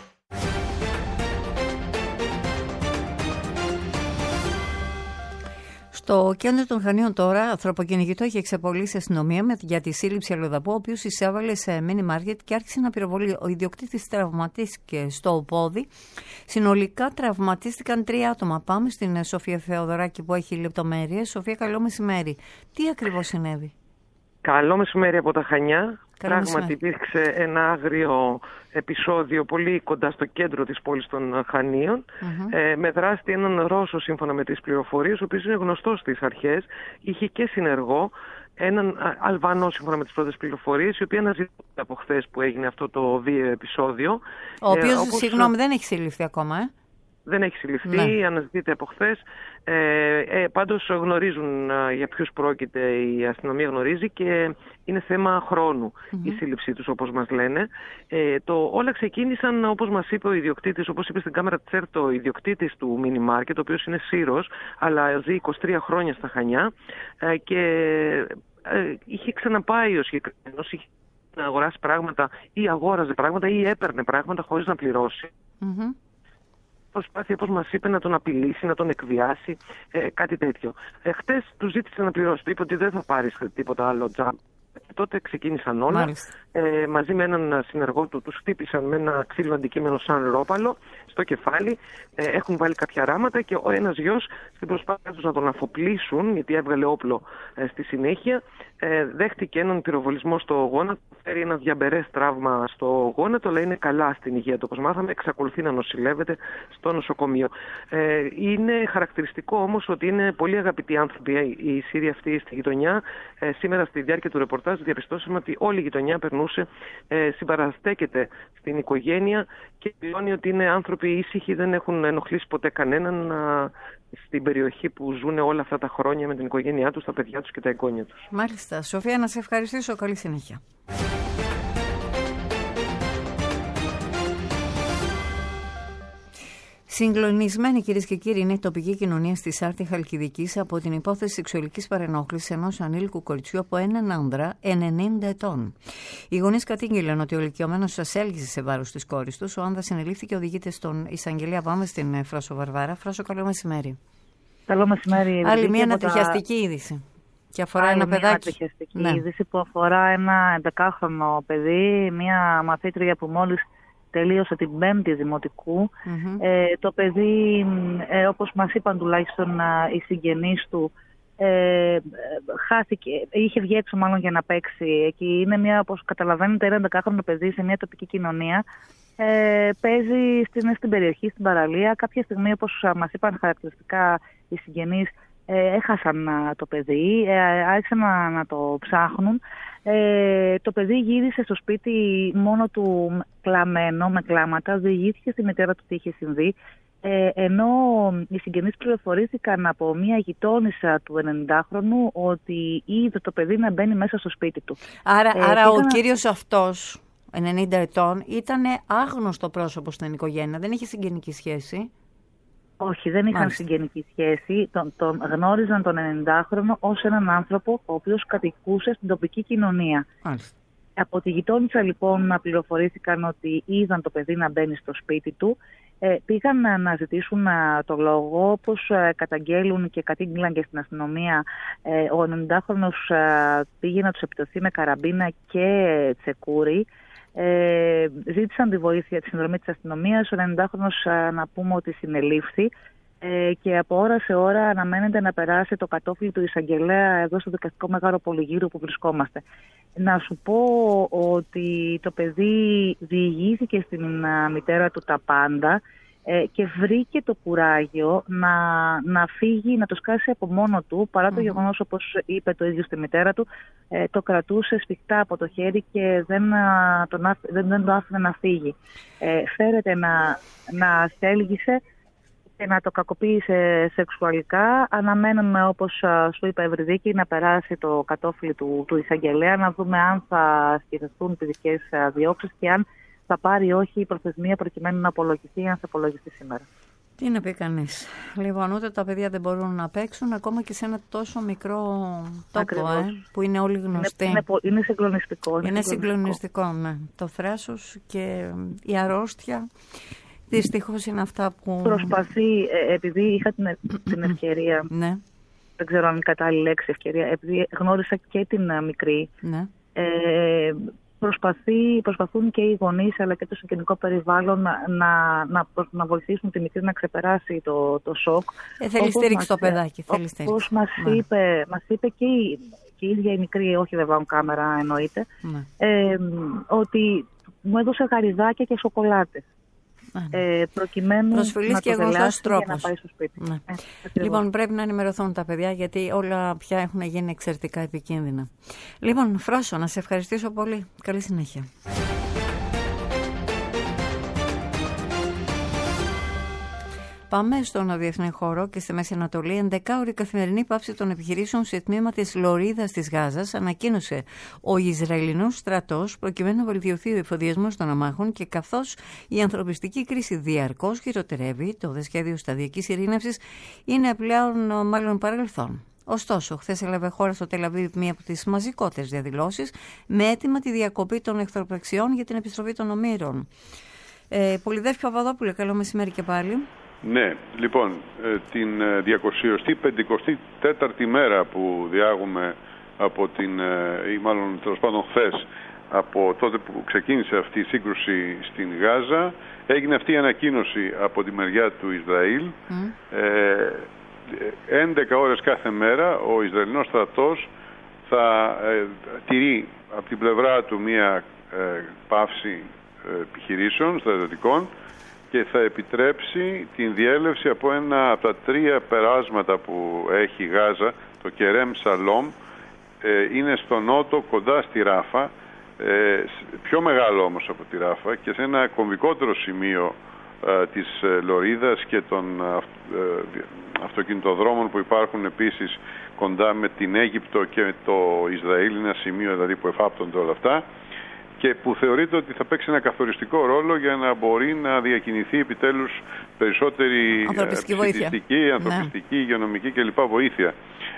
Στο κέντρο των Χανίων τώρα, ανθρωποκυνηγητό έχει εξαπολύσει η αστυνομία για τη σύλληψη αλλοδαπού, ο οποίος εισέβαλε σε μίνι μάρκετ και άρχισε να πυροβολεί. Ο ιδιοκτήτης τραυματίστηκε στο πόδι. Συνολικά τραυματίστηκαν τρία άτομα. Πάμε στην Σοφία Θεοδωράκη που έχει λεπτομέρειες. Σοφία, καλό μεσημέρι. Τι ακριβώς συνέβη? Καλό μεσημέρι από τα Χανιά. Καλό Πράγματι υπήρξε ένα άγριο επεισόδιο πολύ κοντά στο κέντρο της πόλης των Χανίων, mm-hmm. ε, με δράστη έναν Ρώσο σύμφωνα με τις πληροφορίες, ο οποίος είναι γνωστός στις αρχές, είχε και συνεργό έναν Αλβανό σύμφωνα με τις πρώτες πληροφορίες, η οποία αναζητείται από χθες που έγινε αυτό το βίαιο επεισόδιο. Ο οποίος, ε, όπως... συγγνώμη, δεν έχει συλληφθεί ακόμα, ε? Δεν έχει συλληφθεί, ναι. Αναζητείται από χθες. Ε, ε, πάντως γνωρίζουν ε, για ποιους πρόκειται, η αστυνομία γνωρίζει και είναι θέμα χρόνου mm-hmm. η σύλληψή τους, όπως μας λένε. Ε, το, όλα ξεκίνησαν, όπως μας είπε ο ιδιοκτήτης, όπως είπε στην κάμερα Τσέρτο, ο ιδιοκτήτης του μίνι μάρκετ, ο οποίος είναι Σύρος, αλλά ζει είκοσι τρία χρόνια στα Χανιά ε, και ε, είχε ξαναπάει ο συγκεκριμένος, είχε να αγοράσει πράγματα ή αγόραζε πράγματα ή έπαιρνε πράγματα χωρίς να πληρώσει. Mm-hmm. Προσπάθεια, όπως μας είπε, να τον απειλήσει, να τον εκβιάσει, ε, κάτι τέτοιο. Ε, χτες του ζήτησε να πληρώσει, του είπε ότι δεν θα πάρεις τίποτα άλλο τζάμπ. Τότε ξεκίνησαν όλα. Ε, μαζί με έναν συνεργό του, τους χτύπησαν με ένα ξύλινο αντικείμενο σαν ρόπαλο στο κεφάλι. Ε, έχουν βάλει κάποια ράματα και ο ένας γιος, στην προσπάθεια τους να τον αφοπλίσουν, γιατί έβγαλε όπλο ε, στη συνέχεια, ε, δέχτηκε έναν πυροβολισμό στο γόνατο, φέρει ένα διαμπερές τραύμα στο γόνατο, αλλά είναι καλά στην υγεία του. Όπως μάθαμε, εξακολουθεί να νοσηλεύεται στο νοσοκομείο. Ε, είναι χαρακτηριστικό όμως ότι είναι πολύ αγαπητοί άνθρωποι οι Σύριοι αυτοί στη γειτονιά. Ε, σήμερα στη διάρκεια του ρεπορτάζ διαπιστώσαμε ότι όλη η γειτονιά περνούσε, ε, συμπαραστέκεται στην οικογένεια και δηλώνει ότι είναι άνθρωποι ήσυχοι, δεν έχουν ενοχλήσει ποτέ κανέναν α, στην περιοχή που ζουν όλα αυτά τα χρόνια με την οικογένειά τους, τα παιδιά τους και τα εγγόνια τους. Μάλιστα. Σοφία, να σε ευχαριστήσω. Καλή συνέχεια. Συγκλονισμένη, κυρίες και κύριοι, είναι η τοπική κοινωνία στη Σάρτη Χαλκιδικής από την υπόθεση σεξουαλικής παρενόχλησης ενός ανήλικου κοριτσιού από έναν άνδρα ενενήντα ετών. Οι γονείς κατήγγειλαν ότι ο ηλικιωμένος ασέλγησε σε βάρος της κόρης τους. Ο άνδρας συνελήφθη και οδηγείται στον εισαγγελέα. Πάμε στην Φράσο Βαρβάρα. Φράσο, καλό μεσημέρι. Καλό μεσημέρι. Άλλη μια ανατριχιαστική τα... είδηση. Και αφορά Άλλη ένα μια παιδάκι. Ανατριχιαστική ναι. είδηση που αφορά ένα εντεκάχρονο παιδί, μια μαθήτρια που μόλις τελείωσε την πέμπτη δημοτικού. Mm-hmm. Ε, το παιδί, ε, όπως μας είπαν τουλάχιστον οι συγγενείς του, ε, χάθηκε, είχε βγει έξω μάλλον για να παίξει. Εκεί είναι μια, όπως καταλαβαίνετε, ένα δεκάχρονο παιδί σε μια τοπική κοινωνία. Ε, παίζει στην, στην περιοχή, στην παραλία. Κάποια στιγμή, όπως μας είπαν χαρακτηριστικά οι συγγενείς, ε, έχασαν α, το παιδί, ε, άρχισαν να, να το ψάχνουν. Ε, το παιδί γύρισε στο σπίτι μόνο του κλαμμένο, με κλάματα, διηγήθηκε στη μητέρα του τι είχε συμβεί Ε, ενώ οι συγγενείς πληροφορήθηκαν από μία γειτόνισσα του ενενηντάχρονου ότι είδε το παιδί να μπαίνει μέσα στο σπίτι του. Άρα, ε, άρα ήταν... ο κύριος αυτός, ενενήντα ετών, ήταν άγνωστο πρόσωπο στην οικογένεια, δεν είχε συγγενική σχέση. Όχι, δεν είχαν Μάλιστα. συγγενική σχέση. Τον, τον γνώριζαν τον ενενηντάχρονο ως έναν άνθρωπο ο οποίος κατοικούσε στην τοπική κοινωνία. Μάλιστα. Από τη γειτόνισσα λοιπόν να πληροφορήθηκαν ότι είδαν το παιδί να μπαίνει στο σπίτι του. Ε, πήγαν να, να ζητήσουν α, το λόγο, όπως α, καταγγέλουν και κατήγγυλαν και στην αστυνομία. Ε, ο ενενηντάχρονος α, πήγε να τους επιτεθεί με καραμπίνα και τσεκούρι. Ε, ζήτησαν τη βοήθεια, τη συνδρομή της αστυνομίας. Ο ενενηντάχρονος να πούμε ότι συνελήφθη ε, και από ώρα σε ώρα αναμένεται να περάσει το κατόφλι του εισαγγελέα εδώ στο δικαστικό Μεγάλο Πολυγύριο που βρισκόμαστε. Να σου πω ότι το παιδί διηγήθηκε στην α, μητέρα του τα πάντα ε, και βρήκε το κουράγιο να, να φύγει, να το σκάσει από μόνο του, παρά το mm-hmm. γεγονός, όπως είπε το ίδιο στη μητέρα του, ε, το κρατούσε σφιχτά από το χέρι και δεν, α, τον άφ, δεν, δεν το άφηνε να φύγει. Ε, φέρεται να, να στέλγησε και να το κακοποίησε σεξουαλικά. Αναμένουμε, όπως σου είπα, Ευρυδίκη, να περάσει το κατόφλι του, του εισαγγελέα, να δούμε αν θα ασκηθούν παιδικές διώξεις και αν θα πάρει όχι η προθεσμία προκειμένου να απολογηθεί, αν θα απολογηθεί σήμερα. Τι να πει κανείς. Λοιπόν, ούτε τα παιδιά δεν μπορούν να παίξουν, ακόμα και σε ένα τόσο μικρό τόπο, ε, που είναι όλοι γνωστοί. Είναι, είναι, είναι συγκλονιστικό. Είναι, είναι συγκλονιστικό, ναι. Το θράσος και η αρρώστια. Δυστυχώς είναι αυτά που... Προσπαθεί, επειδή είχα την, την ευκαιρία, ναι. δεν ξέρω αν είναι κατάλληλη λέξη ευκαιρία, επειδή γνώρισα και την μικρή, ναι. ε, προσπαθεί, προσπαθούν και οι γονείς αλλά και το συγγενικό περιβάλλον να, να, να, να βοηθήσουν τη μικρή να ξεπεράσει το, το σοκ. Ε, θέλει στήριξη το παιδάκι. Θέλει όπως μας, ναι. είπε, μας είπε και η, και η ίδια η μικρή, όχι βέβαια on κάμερα εννοείται, ναι. ε, ότι μου έδωσε γαριδάκια και σοκολάτες. Ε, προκειμένου προσφυλής να και το γνωστός τρόπος. Για να πάει στο σπίτι. Ναι. Ε, λοιπόν, πρέπει να ενημερωθούν τα παιδιά, γιατί όλα πια έχουν γίνει εξαιρετικά επικίνδυνα. Λοιπόν, Φρόσο, να σε ευχαριστήσω πολύ. Καλή συνέχεια. Πάμε στον διεθνή χώρο και στη Μέση Ανατολή. Εντεκάωρη καθημερινή πάυση των επιχειρήσεων σε τμήμα της Λωρίδας της Γάζας ανακοίνωσε ο Ισραηλινός στρατός, προκειμένου να βελτιωθεί ο εφοδιασμός των αμάχων και καθώς η ανθρωπιστική κρίση διαρκώς χειροτερεύει, το δε σχέδιο σταδιακής ειρήνευσης είναι πλέον μάλλον παρελθόν. Ωστόσο, χθες έλαβε χώρα στο Τελαβίβ μία από τις μαζικότερες διαδηλώσεις με αίτημα τη διακοπή των εχθροπραξιών για την επιστροφή των ομήρων. Ε, Πολυδέφη Παπαδόπουλε, καλό μεσημέρι και πάλι. Ναι, λοιπόν, την διακοσιοστή πεντηκοστή τέταρτη μέρα που διάγουμε από την, ή μάλλον τέλος πάντων χθες, από τότε που ξεκίνησε αυτή η σύγκρουση στην Γάζα, έγινε αυτή η ανακοίνωση από τη μεριά του Ισραήλ. Mm. Ε, έντεκα ώρες κάθε μέρα ο Ισραηλινός στρατός θα ε, τηρεί από την πλευρά του μία ε, πάυση ε, επιχειρήσεων στρατιωτικών και θα επιτρέψει την διέλευση από ένα από τα τρία περάσματα που έχει η Γάζα, το Κερέμ Σαλόμ, ε, είναι στο νότο κοντά στη Ράφα, ε, πιο μεγάλο όμως από τη Ράφα και σε ένα κομβικότερο σημείο ε, της ε, Λωρίδας και των ε, αυτοκινητοδρόμων που υπάρχουν επίσης κοντά με την Αίγυπτο και το Ισραήλ, ένα σημείο δηλαδή που εφάπτονται όλα αυτά, και που θεωρείται ότι θα παίξει ένα καθοριστικό ρόλο για να μπορεί να διακινηθεί επιτέλους περισσότερη ψηφιστική, ανθρωπιστική, ναι. υγειονομική κλπ. Βοήθεια.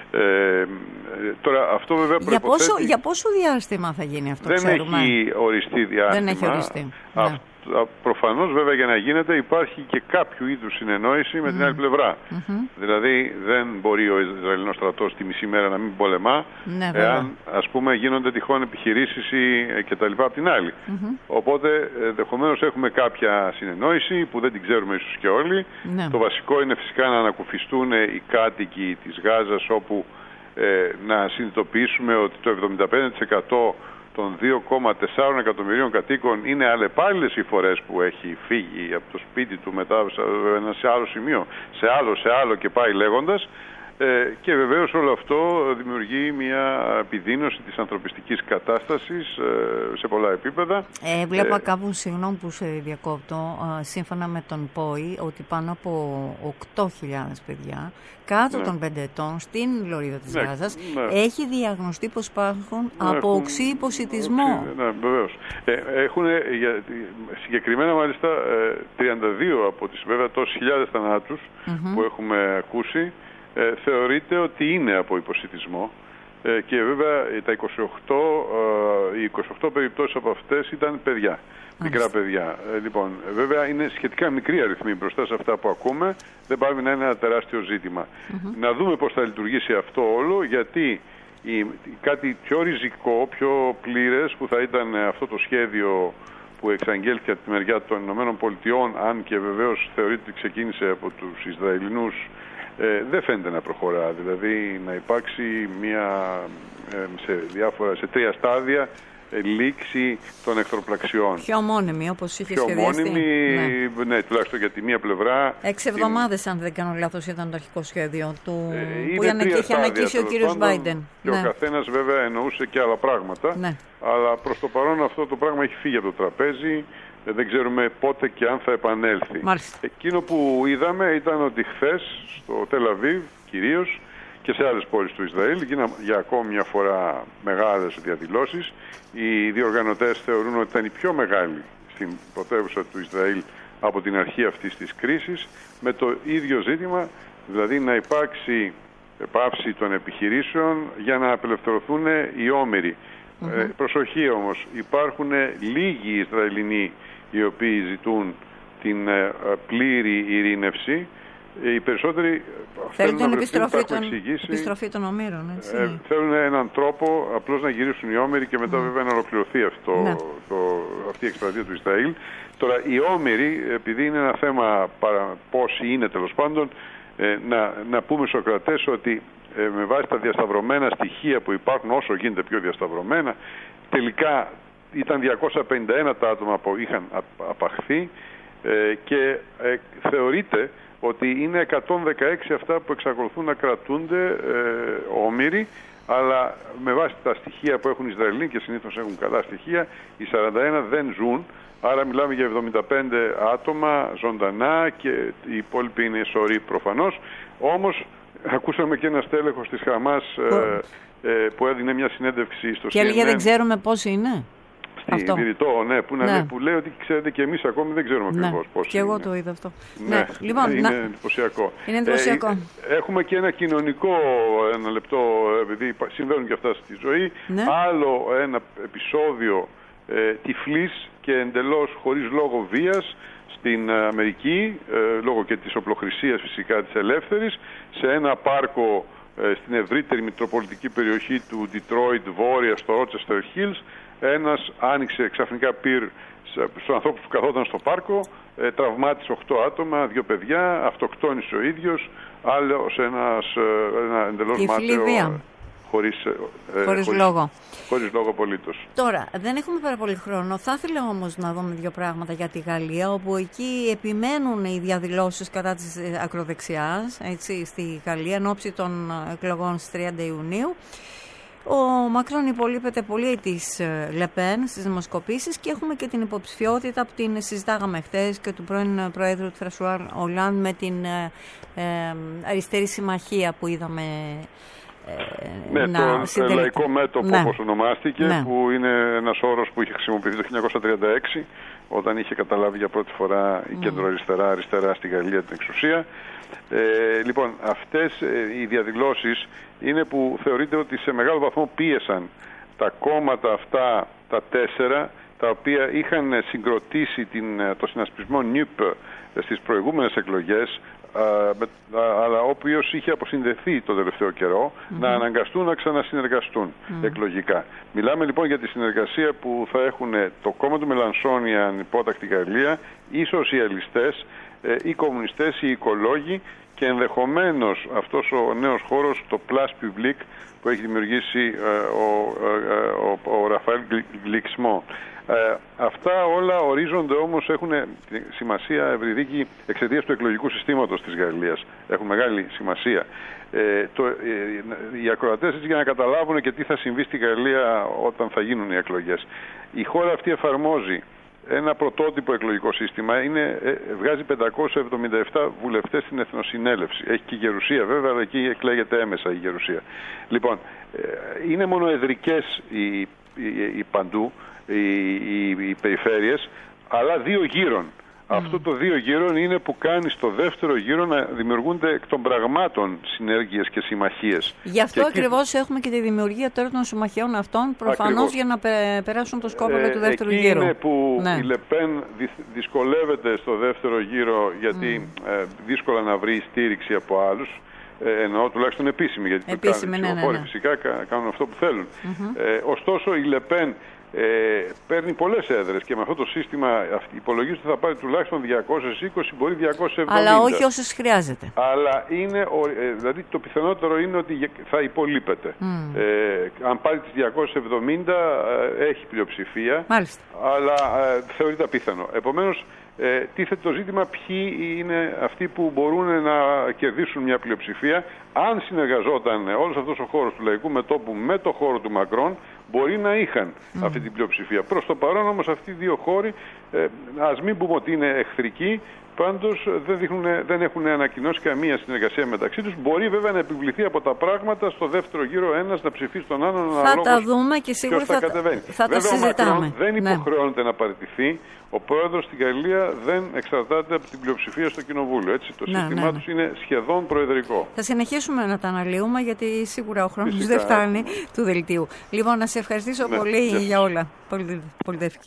Ε, τώρα αυτό βέβαια για πόσο, για πόσο διάστημα θα γίνει αυτό, δεν ξέρουμε. Έχει οριστεί διάστημα. Δεν έχει οριστεί. Α, ναι. Προφανώς βέβαια για να γίνεται υπάρχει και κάποιο είδους συνεννόηση με mm. την άλλη πλευρά. Mm-hmm. Δηλαδή δεν μπορεί ο Ισραηλινός στρατός τη μισή μέρα να μην πολεμά, ναι, εάν ας πούμε γίνονται τυχόν επιχειρήσεις ή και τα λοιπά από την άλλη. Mm-hmm. Οπότε ενδεχομένως έχουμε κάποια συνεννόηση που δεν την ξέρουμε ίσως και όλοι. Ναι. Το βασικό είναι φυσικά να ανακουφιστούν οι κάτοικοι της Γάζας, όπου ε, να συνειδητοποιήσουμε ότι το εβδομήντα πέντε τοις εκατό των δύο κόμμα τέσσερα εκατομμυρίων κατοίκων είναι αλλεπάλληλες οι φορές που έχει φύγει από το σπίτι του μετά σε ένα σε άλλο σημείο, σε άλλο, σε άλλο και πάει λέγοντας. Ε, και βεβαίως όλο αυτό δημιουργεί μια επιδείνωση της ανθρωπιστικής κατάστασης ε, σε πολλά επίπεδα. Ε, βλέπα ε, κάπου, συγγνώμη που σε διακόπτω, ε, σύμφωνα με τον ΠΟΗ, ότι πάνω από οκτώ χιλιάδες παιδιά κάτω ναι. των πέντε ετών στην Λωρίδα της ναι, Γάζας ναι. έχει διαγνωστεί πως υπάρχουν ναι, από οξύ υποσιτισμό. Ναι, βεβαίως. Ε, έχουν για, συγκεκριμένα μάλιστα τριάντα δύο από τις βέβαια τόσες χιλιάδες θανάτους mm-hmm. που έχουμε ακούσει ε, θεωρείται ότι είναι από υποσιτισμό. Ε, και βέβαια τα είκοσι οκτώ, ε, οι είκοσι οκτώ περιπτώσεις από αυτές ήταν παιδιά. Μικρά παιδιά. Ε, λοιπόν, βέβαια είναι σχετικά μικρή αριθμή μπροστά σε αυτά που ακούμε. Δεν πάει να είναι ένα τεράστιο ζήτημα. Mm-hmm. Να δούμε πώς θα λειτουργήσει αυτό όλο, γιατί η, κάτι πιο ριζικό, πιο πλήρες που θα ήταν αυτό το σχέδιο που εξαγγέλθηκε από τη μεριά των Ηνωμένων Πολιτειών, αν και βεβαίως θεωρείται ότι ξεκίνησε από τους Ισραηλινούς, ε, δεν φαίνεται να προχωρά. Δηλαδή να υπάρξει μια, ε, σε, διάφορα, σε τρία στάδια λήξη των εχθροπλαξιών. Πιο μόνιμη, όπως είχε Πιο σχεδιαστεί. Πιο μόνιμη, ναι. ναι, τουλάχιστον για τη μία πλευρά. Έξι εβδομάδες, την... αν δεν κάνω λάθος, ήταν το αρχικό σχέδιο του, ε, που είχε ανακοίσει ο κύριος Μπάιντεν. Και ναι. ο καθένας βέβαια εννοούσε και άλλα πράγματα, ναι. αλλά προς το παρόν αυτό το πράγμα έχει φύγει από το τραπέζι. Δεν ξέρουμε πότε και αν θα επανέλθει. Μάλιστα. Εκείνο που είδαμε ήταν ότι χθες στο Τελ Αβίβ κυρίως και σε άλλες πόλεις του Ισραήλ γίνανε για ακόμη μια φορά μεγάλες διαδηλώσεις. Οι διοργανωτές θεωρούν ότι ήταν η πιο μεγάλη στην πρωτεύουσα του Ισραήλ από την αρχή αυτής της κρίσης, με το ίδιο ζήτημα, δηλαδή να υπάρξει πάυση των επιχειρήσεων για να απελευθερωθούν οι όμηροι. Mm-hmm. Ε, προσοχή όμως, υπάρχουν λίγοι Ισραηλινοί οι οποίοι ζητούν την ε, πλήρη ειρήνευση. Οι περισσότεροι θέλουν την επιστροφή των, επιστροφή των ομήρων. Έτσι. Ε, θέλουν έναν τρόπο απλώς να γυρίσουν οι όμηροι και μετά mm. βέβαια να ολοκληρωθεί αυτό, ναι. το, αυτή η εκστρατεία του Ισραήλ. Τώρα οι όμηροι, επειδή είναι ένα θέμα παρα, πόσοι είναι τέλος πάντων, ε, να, να πούμε στους ακροατές ότι ε, με βάση τα διασταυρωμένα στοιχεία που υπάρχουν, όσο γίνεται πιο διασταυρωμένα, τελικά ήταν διακόσια πενήντα ένα τα άτομα που είχαν απαχθεί ε, και ε, θεωρείται ότι είναι εκατόν δεκαέξι αυτά που εξακολουθούν να κρατούνται ε, όμηροι, αλλά με βάση τα στοιχεία που έχουν οι Ισραηλοί, και συνήθως έχουν καλά στοιχεία, οι σαράντα ένα δεν ζουν, άρα μιλάμε για εβδομήντα πέντε άτομα ζωντανά και οι υπόλοιποι είναι σωροί προφανώς. Όμως ακούσαμε και ένα στέλεχος της Χαμάς ε, ε, που έδινε μια συνέντευξη στο και έλεγε δεν ξέρουμε πόσοι είναι. Στη Βηρητό, ναι, που, ναι. που λέει ότι ξέρετε και εμείς ακόμη δεν ξέρουμε ακριβώς ναι. πώς και είναι. εγώ το είδα αυτό. Ναι, ναι. Λοιπόν, είναι να... εντυπωσιακό. Είναι εντυπωσιακό. Ε, έχουμε και ένα κοινωνικό, ένα λεπτό, επειδή συμβαίνουν και αυτά στη ζωή, ναι. άλλο ένα επεισόδιο ε, τυφλής και εντελώς χωρίς λόγο βίας στην Αμερική, ε, λόγω και της οπλοχρησίας φυσικά της ελεύθερης, σε ένα πάρκο ε, στην ευρύτερη μητροπολιτική περιοχή του Detroit βόρεια στο Rochester Hills. Ένας άνοιξε ξαφνικά πυρ στους ανθρώπους που καθόταν στο πάρκο, ε, τραυμάτισε οκτώ άτομα, δύο παιδιά, αυτοκτόνησε ο ίδιος, άλλος ένας ένα εντελώς μάταιο, χωρίς, ε, χωρίς λόγο. Χωρίς λόγο απολύτως. Τώρα, δεν έχουμε πάρα πολύ χρόνο. Θα ήθελα όμως να δούμε δύο πράγματα για τη Γαλλία, όπου εκεί επιμένουν οι διαδηλώσεις κατά της ακροδεξιάς, έτσι, στη Γαλλία, εν ώψη των εκλογών στις τριάντα Ιουνίου. Ο Μακρόν υπολείπεται πολύ της Λεπέν στις δημοσκοπήσεις και έχουμε και την υποψηφιότητα που την συζητάγαμε χθες και του πρώην Προέδρου του Φρανσουά Ολάντ με την ε, ε, αριστερή συμμαχία που είδαμε ε, ναι, να το συντελείται. Λαϊκό Μέτωπο, ναι. όπως ονομάστηκε, ναι. που είναι ένας όρος που είχε χρησιμοποιηθεί το χίλια εννιακόσια τριάντα έξι όταν είχε καταλάβει για πρώτη φορά η mm. κεντροαριστερά αριστερά στη Γαλλία την εξουσία. Ε, λοιπόν, αυτές ε, οι διαδηλώσεις είναι που θεωρείται ότι σε μεγάλο βαθμό πίεσαν τα κόμματα αυτά, τα τέσσερα, τα οποία είχαν συγκροτήσει την, το συνασπισμό νιουπ στις προηγούμενες εκλογές, α, με, α, αλλά ο οποίος είχε αποσυνδεθεί το τελευταίο καιρό, mm-hmm. να αναγκαστούν να ξανασυνεργαστούν mm. εκλογικά. Μιλάμε λοιπόν για τη συνεργασία που θα έχουν το κόμμα του Μελανσόν, η ανυπότακτη Γαλλία, οι σοσιαλιστές, ε, οι κομμουνιστές, οι οικολόγοι και ενδεχομένως αυτός ο νέος χώρος, το Place Public, που έχει δημιουργήσει ε, ο, ε, ο, ο Ραφαέλ Γκλιξμό. Ε, αυτά όλα ορίζονται όμως, έχουν σημασία, Ευρυδίκη, εξαιτίας του εκλογικού συστήματος της Γαλλίας. Έχουν μεγάλη σημασία. Ε, το, ε, οι ακροατές, για να καταλάβουν και τι θα συμβεί στη Γαλλία όταν θα γίνουν οι εκλογές. Η χώρα αυτή εφαρμόζει ένα πρωτότυπο εκλογικό σύστημα, είναι, ε, βγάζει πεντακόσιους εβδομήντα επτά βουλευτές στην Εθνοσυνέλευση. Έχει και η Γερουσία βέβαια, αλλά εκεί εκλέγεται έμεσα η Γερουσία. Λοιπόν, ε, είναι μονοεδρικές οι, οι, οι παντού, οι, οι, οι περιφέρειες, αλλά δύο γύρων. Mm. Αυτό το δύο γύρων είναι που κάνει στο δεύτερο γύρο να δημιουργούνται εκ των πραγμάτων συνέργειες και συμμαχίες. Γι' αυτό και ακριβώς εκεί... έχουμε και τη δημιουργία τώρα των συμμαχιών αυτών, προφανώς για να περάσουν το σκόπελο ε, του δεύτερου εκεί γύρου. Είναι που ναι. η Λεπέν δυσκολεύεται στο δεύτερο γύρο, γιατί mm. ε, δύσκολα να βρει στήριξη από άλλους. Ε, εννοώ τουλάχιστον επίσημη, γιατί επίσημη, ναι, ναι, ναι. φυσικά κάνουν αυτό που θέλουν. Mm-hmm. Ε, ωστόσο η Λεπέν Ε, παίρνει πολλές έδρες και με αυτό το σύστημα υπολογίζεται ότι θα πάρει τουλάχιστον διακόσιες είκοσι, μπορεί διακόσιες εβδομήντα. Αλλά όχι όσες χρειάζεται. Αλλά είναι, ε, δηλαδή το πιθανότερο είναι ότι θα υπολείπεται. Mm. Ε, αν πάρει τις διακόσιες εβδομήντα ε, έχει πλειοψηφία. Μάλιστα. Αλλά ε, θεωρείται απίθανο. Επομένως, ε, τίθεται το ζήτημα ποιοι είναι αυτοί που μπορούν να κερδίσουν μια πλειοψηφία. Αν συνεργαζόταν όλος αυτός ο χώρος του λαϊκού μετώπου με το χώρο του Μακρόν, μπορεί να είχαν mm. αυτή την πλειοψηφία. Προς το παρόν όμως αυτοί οι δύο χώροι, ε, ας μην πούμε ότι είναι εχθρικοί, πάντως δεν, δείχνουν, δεν έχουν ανακοινώσει καμία συνεργασία μεταξύ τους. Μπορεί βέβαια να επιβληθεί από τα πράγματα στο δεύτερο γύρο ένας να ψηφίσει τον άλλον. Θα τα δούμε και σίγουρα θα, θα, θα τα συζητάμε. Ο Μακρόν δεν υποχρεώνεται ναι. να παραιτηθεί. Ο πρόεδρος στην Γαλλία δεν εξαρτάται από την πλειοψηφία στο κοινοβούλιο. Έτσι, το ναι, σύστημά ναι, ναι. τους είναι σχεδόν προεδρικό. Θα συνεχίσουμε να τα αναλύουμε, γιατί σίγουρα ο χρόνος Φυσικά. δεν φτάνει του δελτίου. Λοιπόν, να σε ευχαριστήσω ναι, πολύ yes. για όλα. Πολυτεύχη.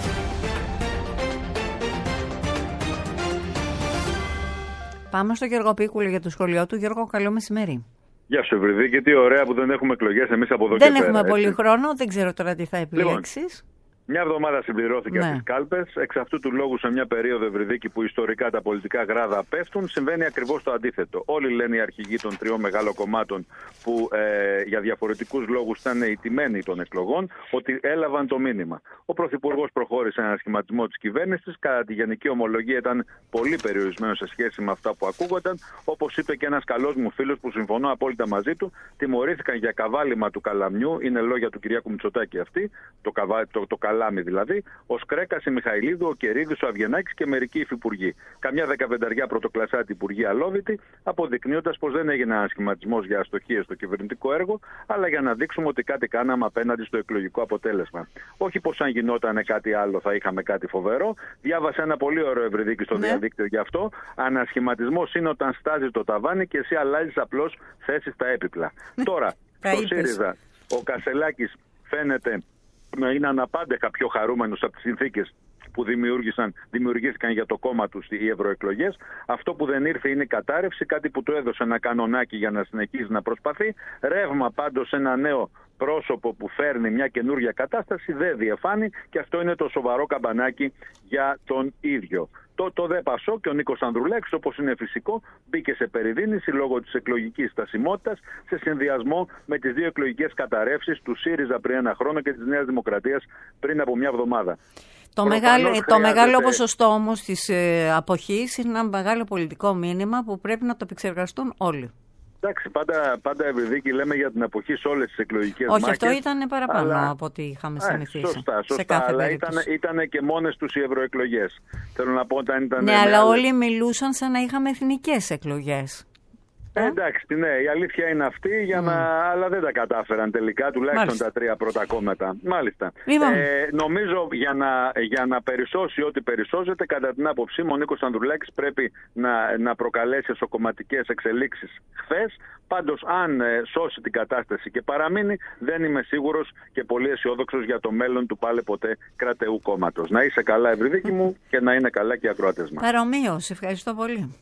Πάμε στο Γιώργο Πίκουλη για το σχολείο του. Γιώργο, καλό μεσημέρι. Γεια σου, Ευρυδίκη. Τι ωραία που δεν έχουμε εκλογές εμείς από εδώ δεν και πέρα. Δεν έχουμε έτσι. πολύ χρόνο, δεν ξέρω τώρα τι θα επιλέξεις. Λοιπόν, μια εβδομάδα συμπληρώθηκε ναι. από τις κάλπες. Εξ αυτού του λόγου, σε μια περίοδο, Ευρυδίκη, που ιστορικά τα πολιτικά γράδα πέφτουν, συμβαίνει ακριβώς το αντίθετο. Όλοι λένε οι αρχηγοί των τριών μεγάλων κομμάτων, που ε, για διαφορετικούς λόγους ήταν οι τιμένοι των εκλογών, ότι έλαβαν το μήνυμα. Ο Πρωθυπουργός προχώρησε έναν σχηματισμό της κυβέρνησης. Κατά τη γενική ομολογία ήταν πολύ περιορισμένο σε σχέση με αυτά που ακούγονταν. Όπως είπε και ένας καλός μου φίλος που συμφωνώ απόλυτα μαζί του, τιμωρήθηκαν για καβάλιμα του καλαμιού. Είναι λόγια του Κυριάκου Μητσοτάκη αυτή, το, καβά, το, το καλάμι δηλαδή, ο Σκρέκας, η Μιχαηλίδου, ο Κερίδης, ο Αβγενάκης και μερικοί υφυπουργοί. Καμιά δεκαπενταριά πρωτοκλασάτη υπουργοί αλόβητοι, αποδεικνύοντας πως δεν έγινε ένα σχηματισμός για αστοχίες στο κυβερνητικό έργο, αλλά για να δείξουμε ότι κάτι κάναμε απέναντι στο εκλογικό αποτέλεσμα. Όχι πως αν γινόταν κάτι άλλο θα είχαμε κάτι φοβερό. Διάβασα ένα πολύ ωραίο, Ευρυδίκη, στο ναι. διαδίκτυο γι' αυτό. Ανασχηματισμός είναι όταν στάζει το ταβάνι και εσύ αλλάζεις απλώς θέση στα έπιπλα. Τώρα, στο ΣΥΡΙΖΑ, ο Κασελάκης φαίνεται να είναι αναπάντεχα πιο χαρούμενος από τις συνθήκες που δημιούργησαν, δημιουργήθηκαν για το κόμμα του οι ευρωεκλογές. Αυτό που δεν ήρθε είναι η κατάρρευση, κάτι που του έδωσε ένα κανονάκι για να συνεχίζει να προσπαθεί. Ρεύμα πάντως, ένα νέο πρόσωπο που φέρνει μια καινούργια κατάσταση δεν διεφάνει, και αυτό είναι το σοβαρό καμπανάκι για τον ίδιο. Το, το ΔΕ Πασόκ και ο Νίκος Ανδρουλάκης, όπως είναι φυσικό, μπήκε σε περιδίνηση λόγω της εκλογικής στασιμότητας, σε συνδυασμό με τις δύο εκλογικές καταρρεύσεις του ΣΥΡΙΖΑ πριν ένα χρόνο και της Νέας Δημοκρατίας πριν από μια εβδομάδα. Το μεγάλο, χρειάζεται... το μεγάλο ποσοστό όμως της ε, αποχής είναι ένα μεγάλο πολιτικό μήνυμα που πρέπει να το επεξεργαστούν όλοι. Εντάξει, πάντα, πάντα Ευρυδίκη, λέμε για την αποχή σε όλες τις εκλογικές μάχες. Όχι, αυτό ήταν παραπάνω αλλά... από ό,τι είχαμε συνηθίσει. Σωστά, σωστά. Αλλά ήταν, ήταν και μόνες τους οι ευρωεκλογές. Θέλω να πω, όταν ήταν. Ναι, αλλά άλλες... όλοι μιλούσαν σαν να είχαμε εθνικές εκλογές. Ε, εντάξει, ναι, η αλήθεια είναι αυτή, για mm. να... αλλά δεν τα κατάφεραν τελικά, τουλάχιστον Μάλιστα. τα τρία πρώτα κόμματα. Μάλιστα. Ε, νομίζω για να, για να περισσώσει ό,τι περισσώζεται, κατά την άποψή μου, ο Νίκος Ανδρουλάκης πρέπει να, να προκαλέσει εσωκομματικές εξελίξεις χθες. Πάντως, αν ε, σώσει την κατάσταση και παραμείνει, δεν είμαι σίγουρος και πολύ αισιόδοξος για το μέλλον του πάλε ποτέ κρατεού κόμματος. Να είσαι καλά, Ευρυδίκη μου, και να είναι καλά και οι ακροατές μας. Παρομοίως, ευχαριστώ πολύ.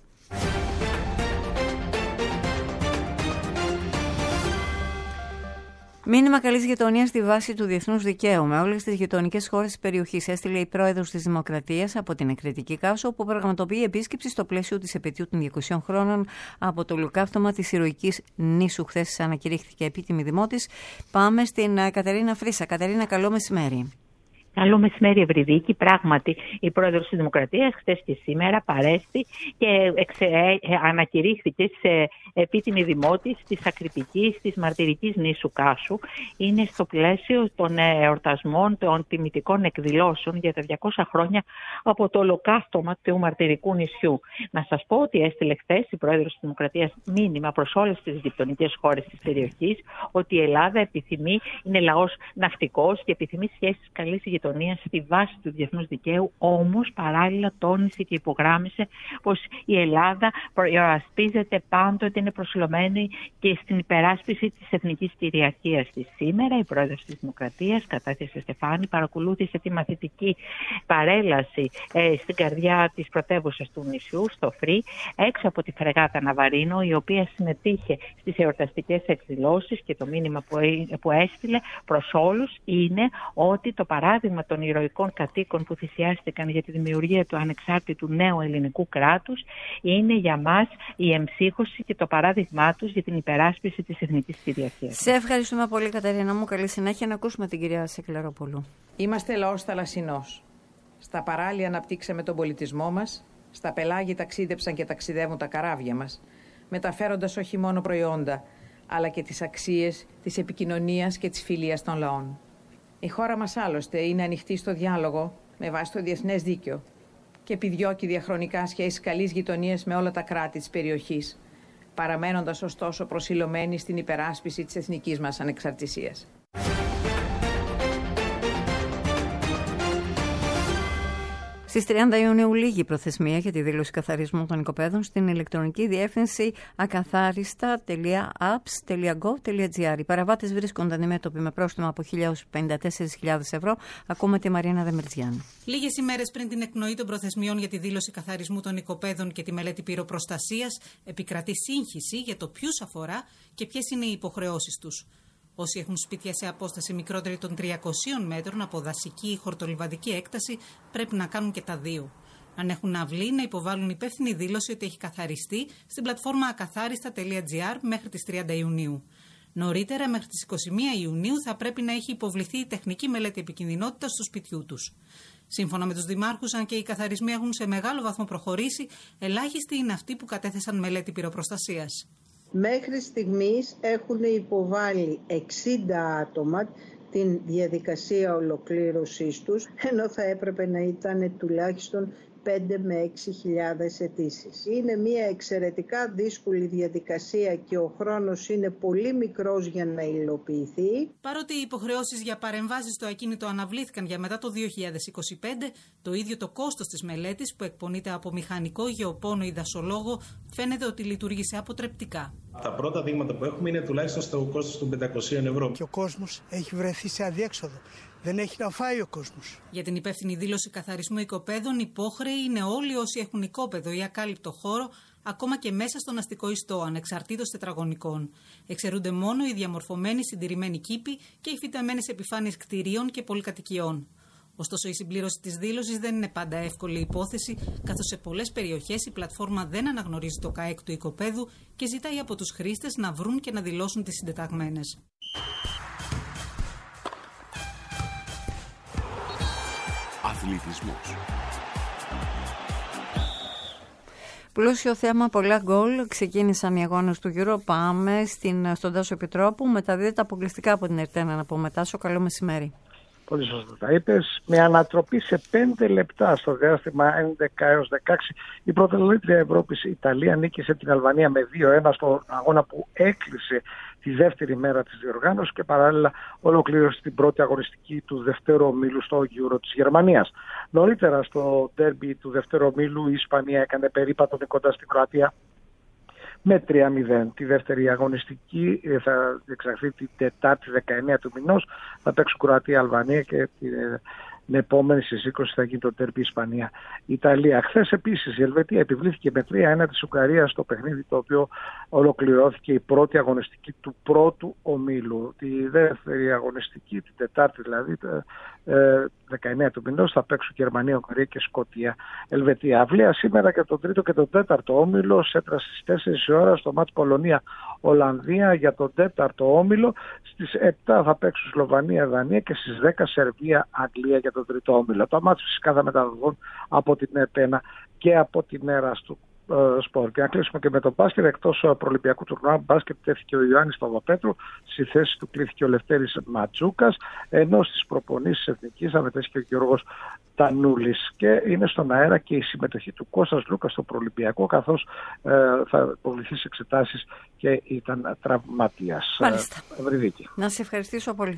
Μήνυμα καλής γειτονίας στη βάση του διεθνούς δικαίου με όλες τις γειτονικές χώρες της περιοχής, έστειλε η πρόεδρος της Δημοκρατίας από την Εκρητική Κάσο, που πραγματοποιεί επίσκεψη στο πλαίσιο της επετείου των διακοσίων χρόνων από το ολοκαύτωμα της ηρωικής νήσου. Χθες ανακηρύχθηκε επίτιμη δημότης. Πάμε στην Κατερίνα Φρίσα. Κατερίνα, καλό μεσημέρι. Καλό μεσημέρι, Ευρυδίκη. Πράγματι, η πρόεδρος της Δημοκρατίας χθες και σήμερα παρέστη και εξε, ε, ανακηρύχθηκε σε επίτιμη δημότης της Ακριτικής της μαρτυρικής νήσου Κάσου. Είναι στο πλαίσιο των εορτασμών των τιμητικών εκδηλώσεων για τα διακόσια χρόνια από το ολοκαύτωμα του μαρτυρικού νησιού. Να σας πω ότι έστειλε χθες η πρόεδρος της Δημοκρατίας μήνυμα προς όλες τις γειτονικές χώρες της περιοχής ότι η Ελλάδα επιθυμεί, είναι λαός ναυτικός και επιθυμεί σχέσεις καλής γειτονίας στη βάση του διεθνούς δικαίου, όμως παράλληλα τόνισε και υπογράμμισε πως η Ελλάδα προασπίζεται πάντοτε, είναι προσιλωμένη και στην υπεράσπιση της εθνικής κυριαρχίας της. Σήμερα η πρόεδρος της Δημοκρατίας, Κατάθια Στεφάνη, παρακολούθησε τη μαθητική παρέλαση ε, στην καρδιά της πρωτεύουσας του νησιού, στο Φρύ, έξω από τη φρεγάτα Ναβαρίνο, η οποία συμμετείχε στις εορταστικές εκδηλώσεις, και το μήνυμα που, που έστειλε προς όλους είναι ότι το παράδειγμα των ηρωικών κατοίκων που θυσιάστηκαν για τη δημιουργία του ανεξάρτητου νέου ελληνικού κράτους είναι για μας η εμψύχωση και το παράδειγμά τους για την υπεράσπιση της εθνικής κυριαρχίας. Σε ευχαριστούμε πολύ, Κατερίνα μου. Καλή συνέχεια. Να ακούσουμε την κυρία Σεκλερόπουλου. Είμαστε λαός θαλασσινός. Στα παράλια αναπτύξαμε τον πολιτισμό μας, στα πελάγη ταξίδεψαν και ταξιδεύουν τα καράβια μας, μεταφέροντας όχι μόνο προϊόντα, αλλά και τις αξίες της επικοινωνίας και της φιλίας των λαών. Η χώρα μας άλλωστε είναι ανοιχτή στο διάλογο με βάση το διεθνές δίκαιο και επιδιώκει διαχρονικά σχέσεις καλής γειτονίας με όλα τα κράτη της περιοχής, παραμένοντας ωστόσο προσιλωμένη στην υπεράσπιση της εθνικής μας ανεξαρτησίας. Στις τριάντα Ιουνίου λήγει προθεσμία για τη δήλωση καθαρισμού των οικοπαίδων στην ηλεκτρονική διεύθυνση ακαθάριστα τελεία apps τελεία gov τελεία gr. Οι παραβάτες βρίσκονται αντιμέτωποι με πρόστιμο από χίλια έως πενήντα τέσσερις χιλιάδες ευρώ. Ακούμε τη Μαρίνα Δεμερτζιάννη. Λίγες ημέρες πριν την εκνοή των προθεσμιών για τη δήλωση καθαρισμού των οικοπαίδων και τη μελέτη πυροπροστασίας, επικρατεί σύγχυση για το ποιους αφορά και ποιες είναι οι υποχρεώσεις τους. Όσοι έχουν σπίτια σε απόσταση μικρότερη των τριακοσίων μέτρων από δασική ή χορτολιβαδική έκταση πρέπει να κάνουν και τα δύο. Αν έχουν αυλή, να υποβάλουν υπεύθυνη δήλωση ότι έχει καθαριστεί στην πλατφόρμα ακαθάριστα τελεία gr μέχρι τις τριάντα Ιουνίου. Νωρίτερα, μέχρι τις είκοσι μία Ιουνίου, θα πρέπει να έχει υποβληθεί η τεχνική μελέτη επικινδυνότητας του σπιτιού τους. Σύμφωνα με τους δημάρχους, αν και οι καθαρισμοί έχουν σε μεγάλο βαθμό προχωρήσει, ελάχιστοι είναι αυτοί που κατέθεσαν μελέτη πυροπροστασίας. Μέχρι στιγμής έχουν υποβάλει εξήντα άτομα την διαδικασία ολοκλήρωσής τους, ενώ θα έπρεπε να ήταν τουλάχιστον πέντε με έξι χιλιάδες αιτήσεις. Είναι μια εξαιρετικά δύσκολη διαδικασία και ο χρόνος είναι πολύ μικρός για να υλοποιηθεί. Παρότι οι υποχρεώσεις για παρεμβάσεις στο ακίνητο αναβλήθηκαν για μετά το δύο χιλιάδες είκοσι πέντε, το ίδιο το κόστος της μελέτης, που εκπονείται από μηχανικό, γεωπόνο ή δασολόγο, φαίνεται ότι λειτουργήσε αποτρεπτικά. Τα πρώτα δείγματα που έχουμε είναι τουλάχιστον στο κόστος των πεντακοσίων ευρώ. Και ο κόσμος έχει βρεθεί σε αδιέξοδο. Δεν έχει να φάει ο κόσμος. Για την υπεύθυνη δήλωση καθαρισμού οικοπαίδων, υπόχρεοι είναι όλοι όσοι έχουν οικόπεδο ή ακάλυπτο χώρο, ακόμα και μέσα στον αστικό ιστό, ανεξαρτήτως τετραγωνικών. Εξαιρούνται μόνο οι διαμορφωμένοι συντηρημένοι κήποι και οι φυτεμένες επιφάνειες κτηρίων και πολυκατοικιών. Ωστόσο, η συμπλήρωση της δήλωσης δεν είναι πάντα εύκολη υπόθεση, καθώς σε πολλές περιοχές η πλατφόρμα δεν αναγνωρίζει το ΚΑΕΚ του οικοπαίδου και ζητάει από τους χρήστες να βρουν και να δηλώσουν τις συντεταγμένες. Αθλητισμός. Πλούσιο θέμα, πολλά γκολ. Ξεκίνησαν οι αγώνες του Euro. Πάμε στην, στον Τάσο Επιτρόπου. Μεταδίδεται αποκλειστικά από την Ερτένα, να πούμε. Τάσο, καλό μεσημέρι. Πολύ σωστά τα είπες. Με ανατροπή σε πέντε λεπτά στο διάστημα έντεκα έως δεκαέξι, η πρωταθλήτρια Ευρώπης, η Ιταλία, νίκησε την Αλβανία με δύο ένα στον αγώνα που έκλεισε τη δεύτερη μέρα της διοργάνωσης και παράλληλα ολοκλήρωσε την πρώτη αγωνιστική του δευτέρου ομίλου στο Euro της Γερμανίας. Νωρίτερα στο ντέρμπι του δευτέρου ομίλου η Ισπανία έκανε περίπατο νικώντας την Κροατία με τρία μηδέν. Τη δεύτερη αγωνιστική θα διεξαχθεί την Τετάρτη δεκαεννέα του μηνός. Θα παίξουν Κροατία-Αλβανία και τη την επόμενη στις είκοσι θα γίνει το τέρπι Ισπανία-Ιταλία. Χθες επίσης η Ελβετία επιβλήθηκε με τρία ένα της Ουγγαρίας στο παιχνίδι το οποίο ολοκληρώθηκε η πρώτη αγωνιστική του πρώτου ομίλου. Τη δεύτερη αγωνιστική, την Τετάρτη δηλαδή, δεκαεννέα του μηνός, θα παίξουν Γερμανία, Ουγγαρία και Σκωτία, Ελβετία. Αυλία σήμερα και τον τρίτο και τον τέταρτο όμιλο, σέντρα στις τέσσερις η ώρα στο μάτς Πολωνία-Ολλανδία για τον τέταρτο όμιλο. Στις επτά θα παίξουν Σλοβανία-Δανία και στις δέκα Σερβία-Αγγλία για τον τρίτο όμιλο. Τα μάτς φυσικά θα μεταδοθούν από την ΕΠΕΝΑ και από την ΕΡΑ του Σπορ. Και να κλείσουμε και με τον μπάσκετ. Εκτός προολυμπιακού τουρνουά μπάσκετ τέθηκε ο Ιωάννης Παπαπέτρου, στη θέση του κλήθηκε ο Λευτέρης Ματζούκας, ενώ στις προπονήσεις εθνικής θα μετέσχει ο Γιώργος Τανούλης. Και είναι στον αέρα και η συμμετοχή του Κώστας Λούκα στο προολυμπιακό, καθώς ε, θα υποβληθεί σε εξετάσεις και ήταν τραυματίας. Μάλιστα. Ευρυδίκη. Να σε ευχαριστήσω πολύ.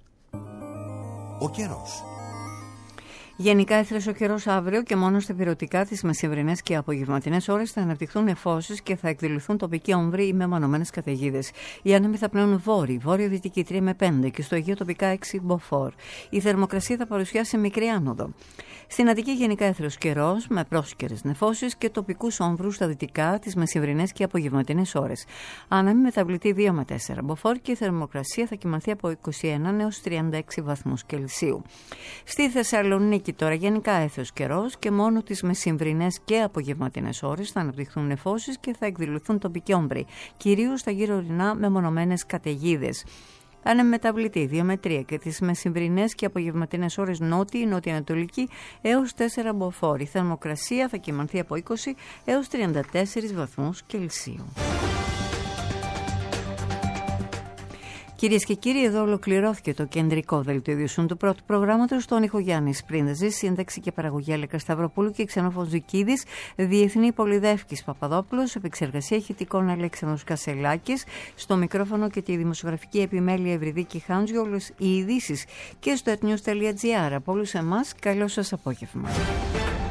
Ο καιρός. Γενικά έθρεσε ο καιρός αύριο και μόνο στα ηπειρωτικά τις μεσημβρινές και απογευματινές ώρες θα αναπτυχθούν νεφώσεις και θα εκδηλωθούν τοπικοί όμβροι ή μεμονωμένες καταιγίδες. Οι άνεμοι θα πνέουν βόρειοι, βόρειο-δυτική τρία με πέντε και στο Αιγαίο τοπικά έξι μποφόρ. Η θερμοκρασία θα παρουσιάσει μικρή άνοδο. Στην Αττική γενικά έθρεος καιρός με πρόσκαιρες νεφώσεις και τοπικούς όμβρους στα δυτικά τις μεσημβρινές και απογευματινές ώρες. Άνεμοι μεταβλητή δύο με τέσσερα μποφόρ και η θερμοκρασία θα κυμανθεί από είκοσι ένα έως τριάντα έξι βαθμούς Κελσίου. Στη Θεσσαλονίκη τώρα γενικά έθρεος καιρός και μόνο τις μεσημβρινές και απογευματινές ώρες θα αναπτυχθούν νεφώσεις και θα εκδηλωθούν τοπικοί όμβροι, κυρίως στα γύρω ορεινά μεμονωμένες καταιγίδες. Άνεμοι μεταβλητή δύο με τρία και τις μεσημβρινές και απογευματινές ώρες νότιοι, νότια-ανατολική έως τέσσερα μποφόρ. Η θερμοκρασία θα κυμανθεί από είκοσι έως τριάντα τέσσερα βαθμούς Κελσίου. Κυρίες και κύριοι, εδώ ολοκληρώθηκε το κεντρικό δελτίο ειδήσεων του πρώτου προγράμματος. Στον ήχο Γιάννης Πρίντεζης, σύνταξη και παραγωγή Αλέκα Σταυροπούλου και Ξενόφων Ζουκίδης, διεθνή Πολυδεύκης Παπαδόπουλος, επεξεργασία ηχητικών Αλέξανδρος Κασελάκης, στο μικρόφωνο και τη δημοσιογραφική επιμέλεια Ευρυδίκη Χάντζη, όλες οι ειδήσεις και στο etnews τελεία gr. Από όλους εμάς, καλό σας απόγευμα.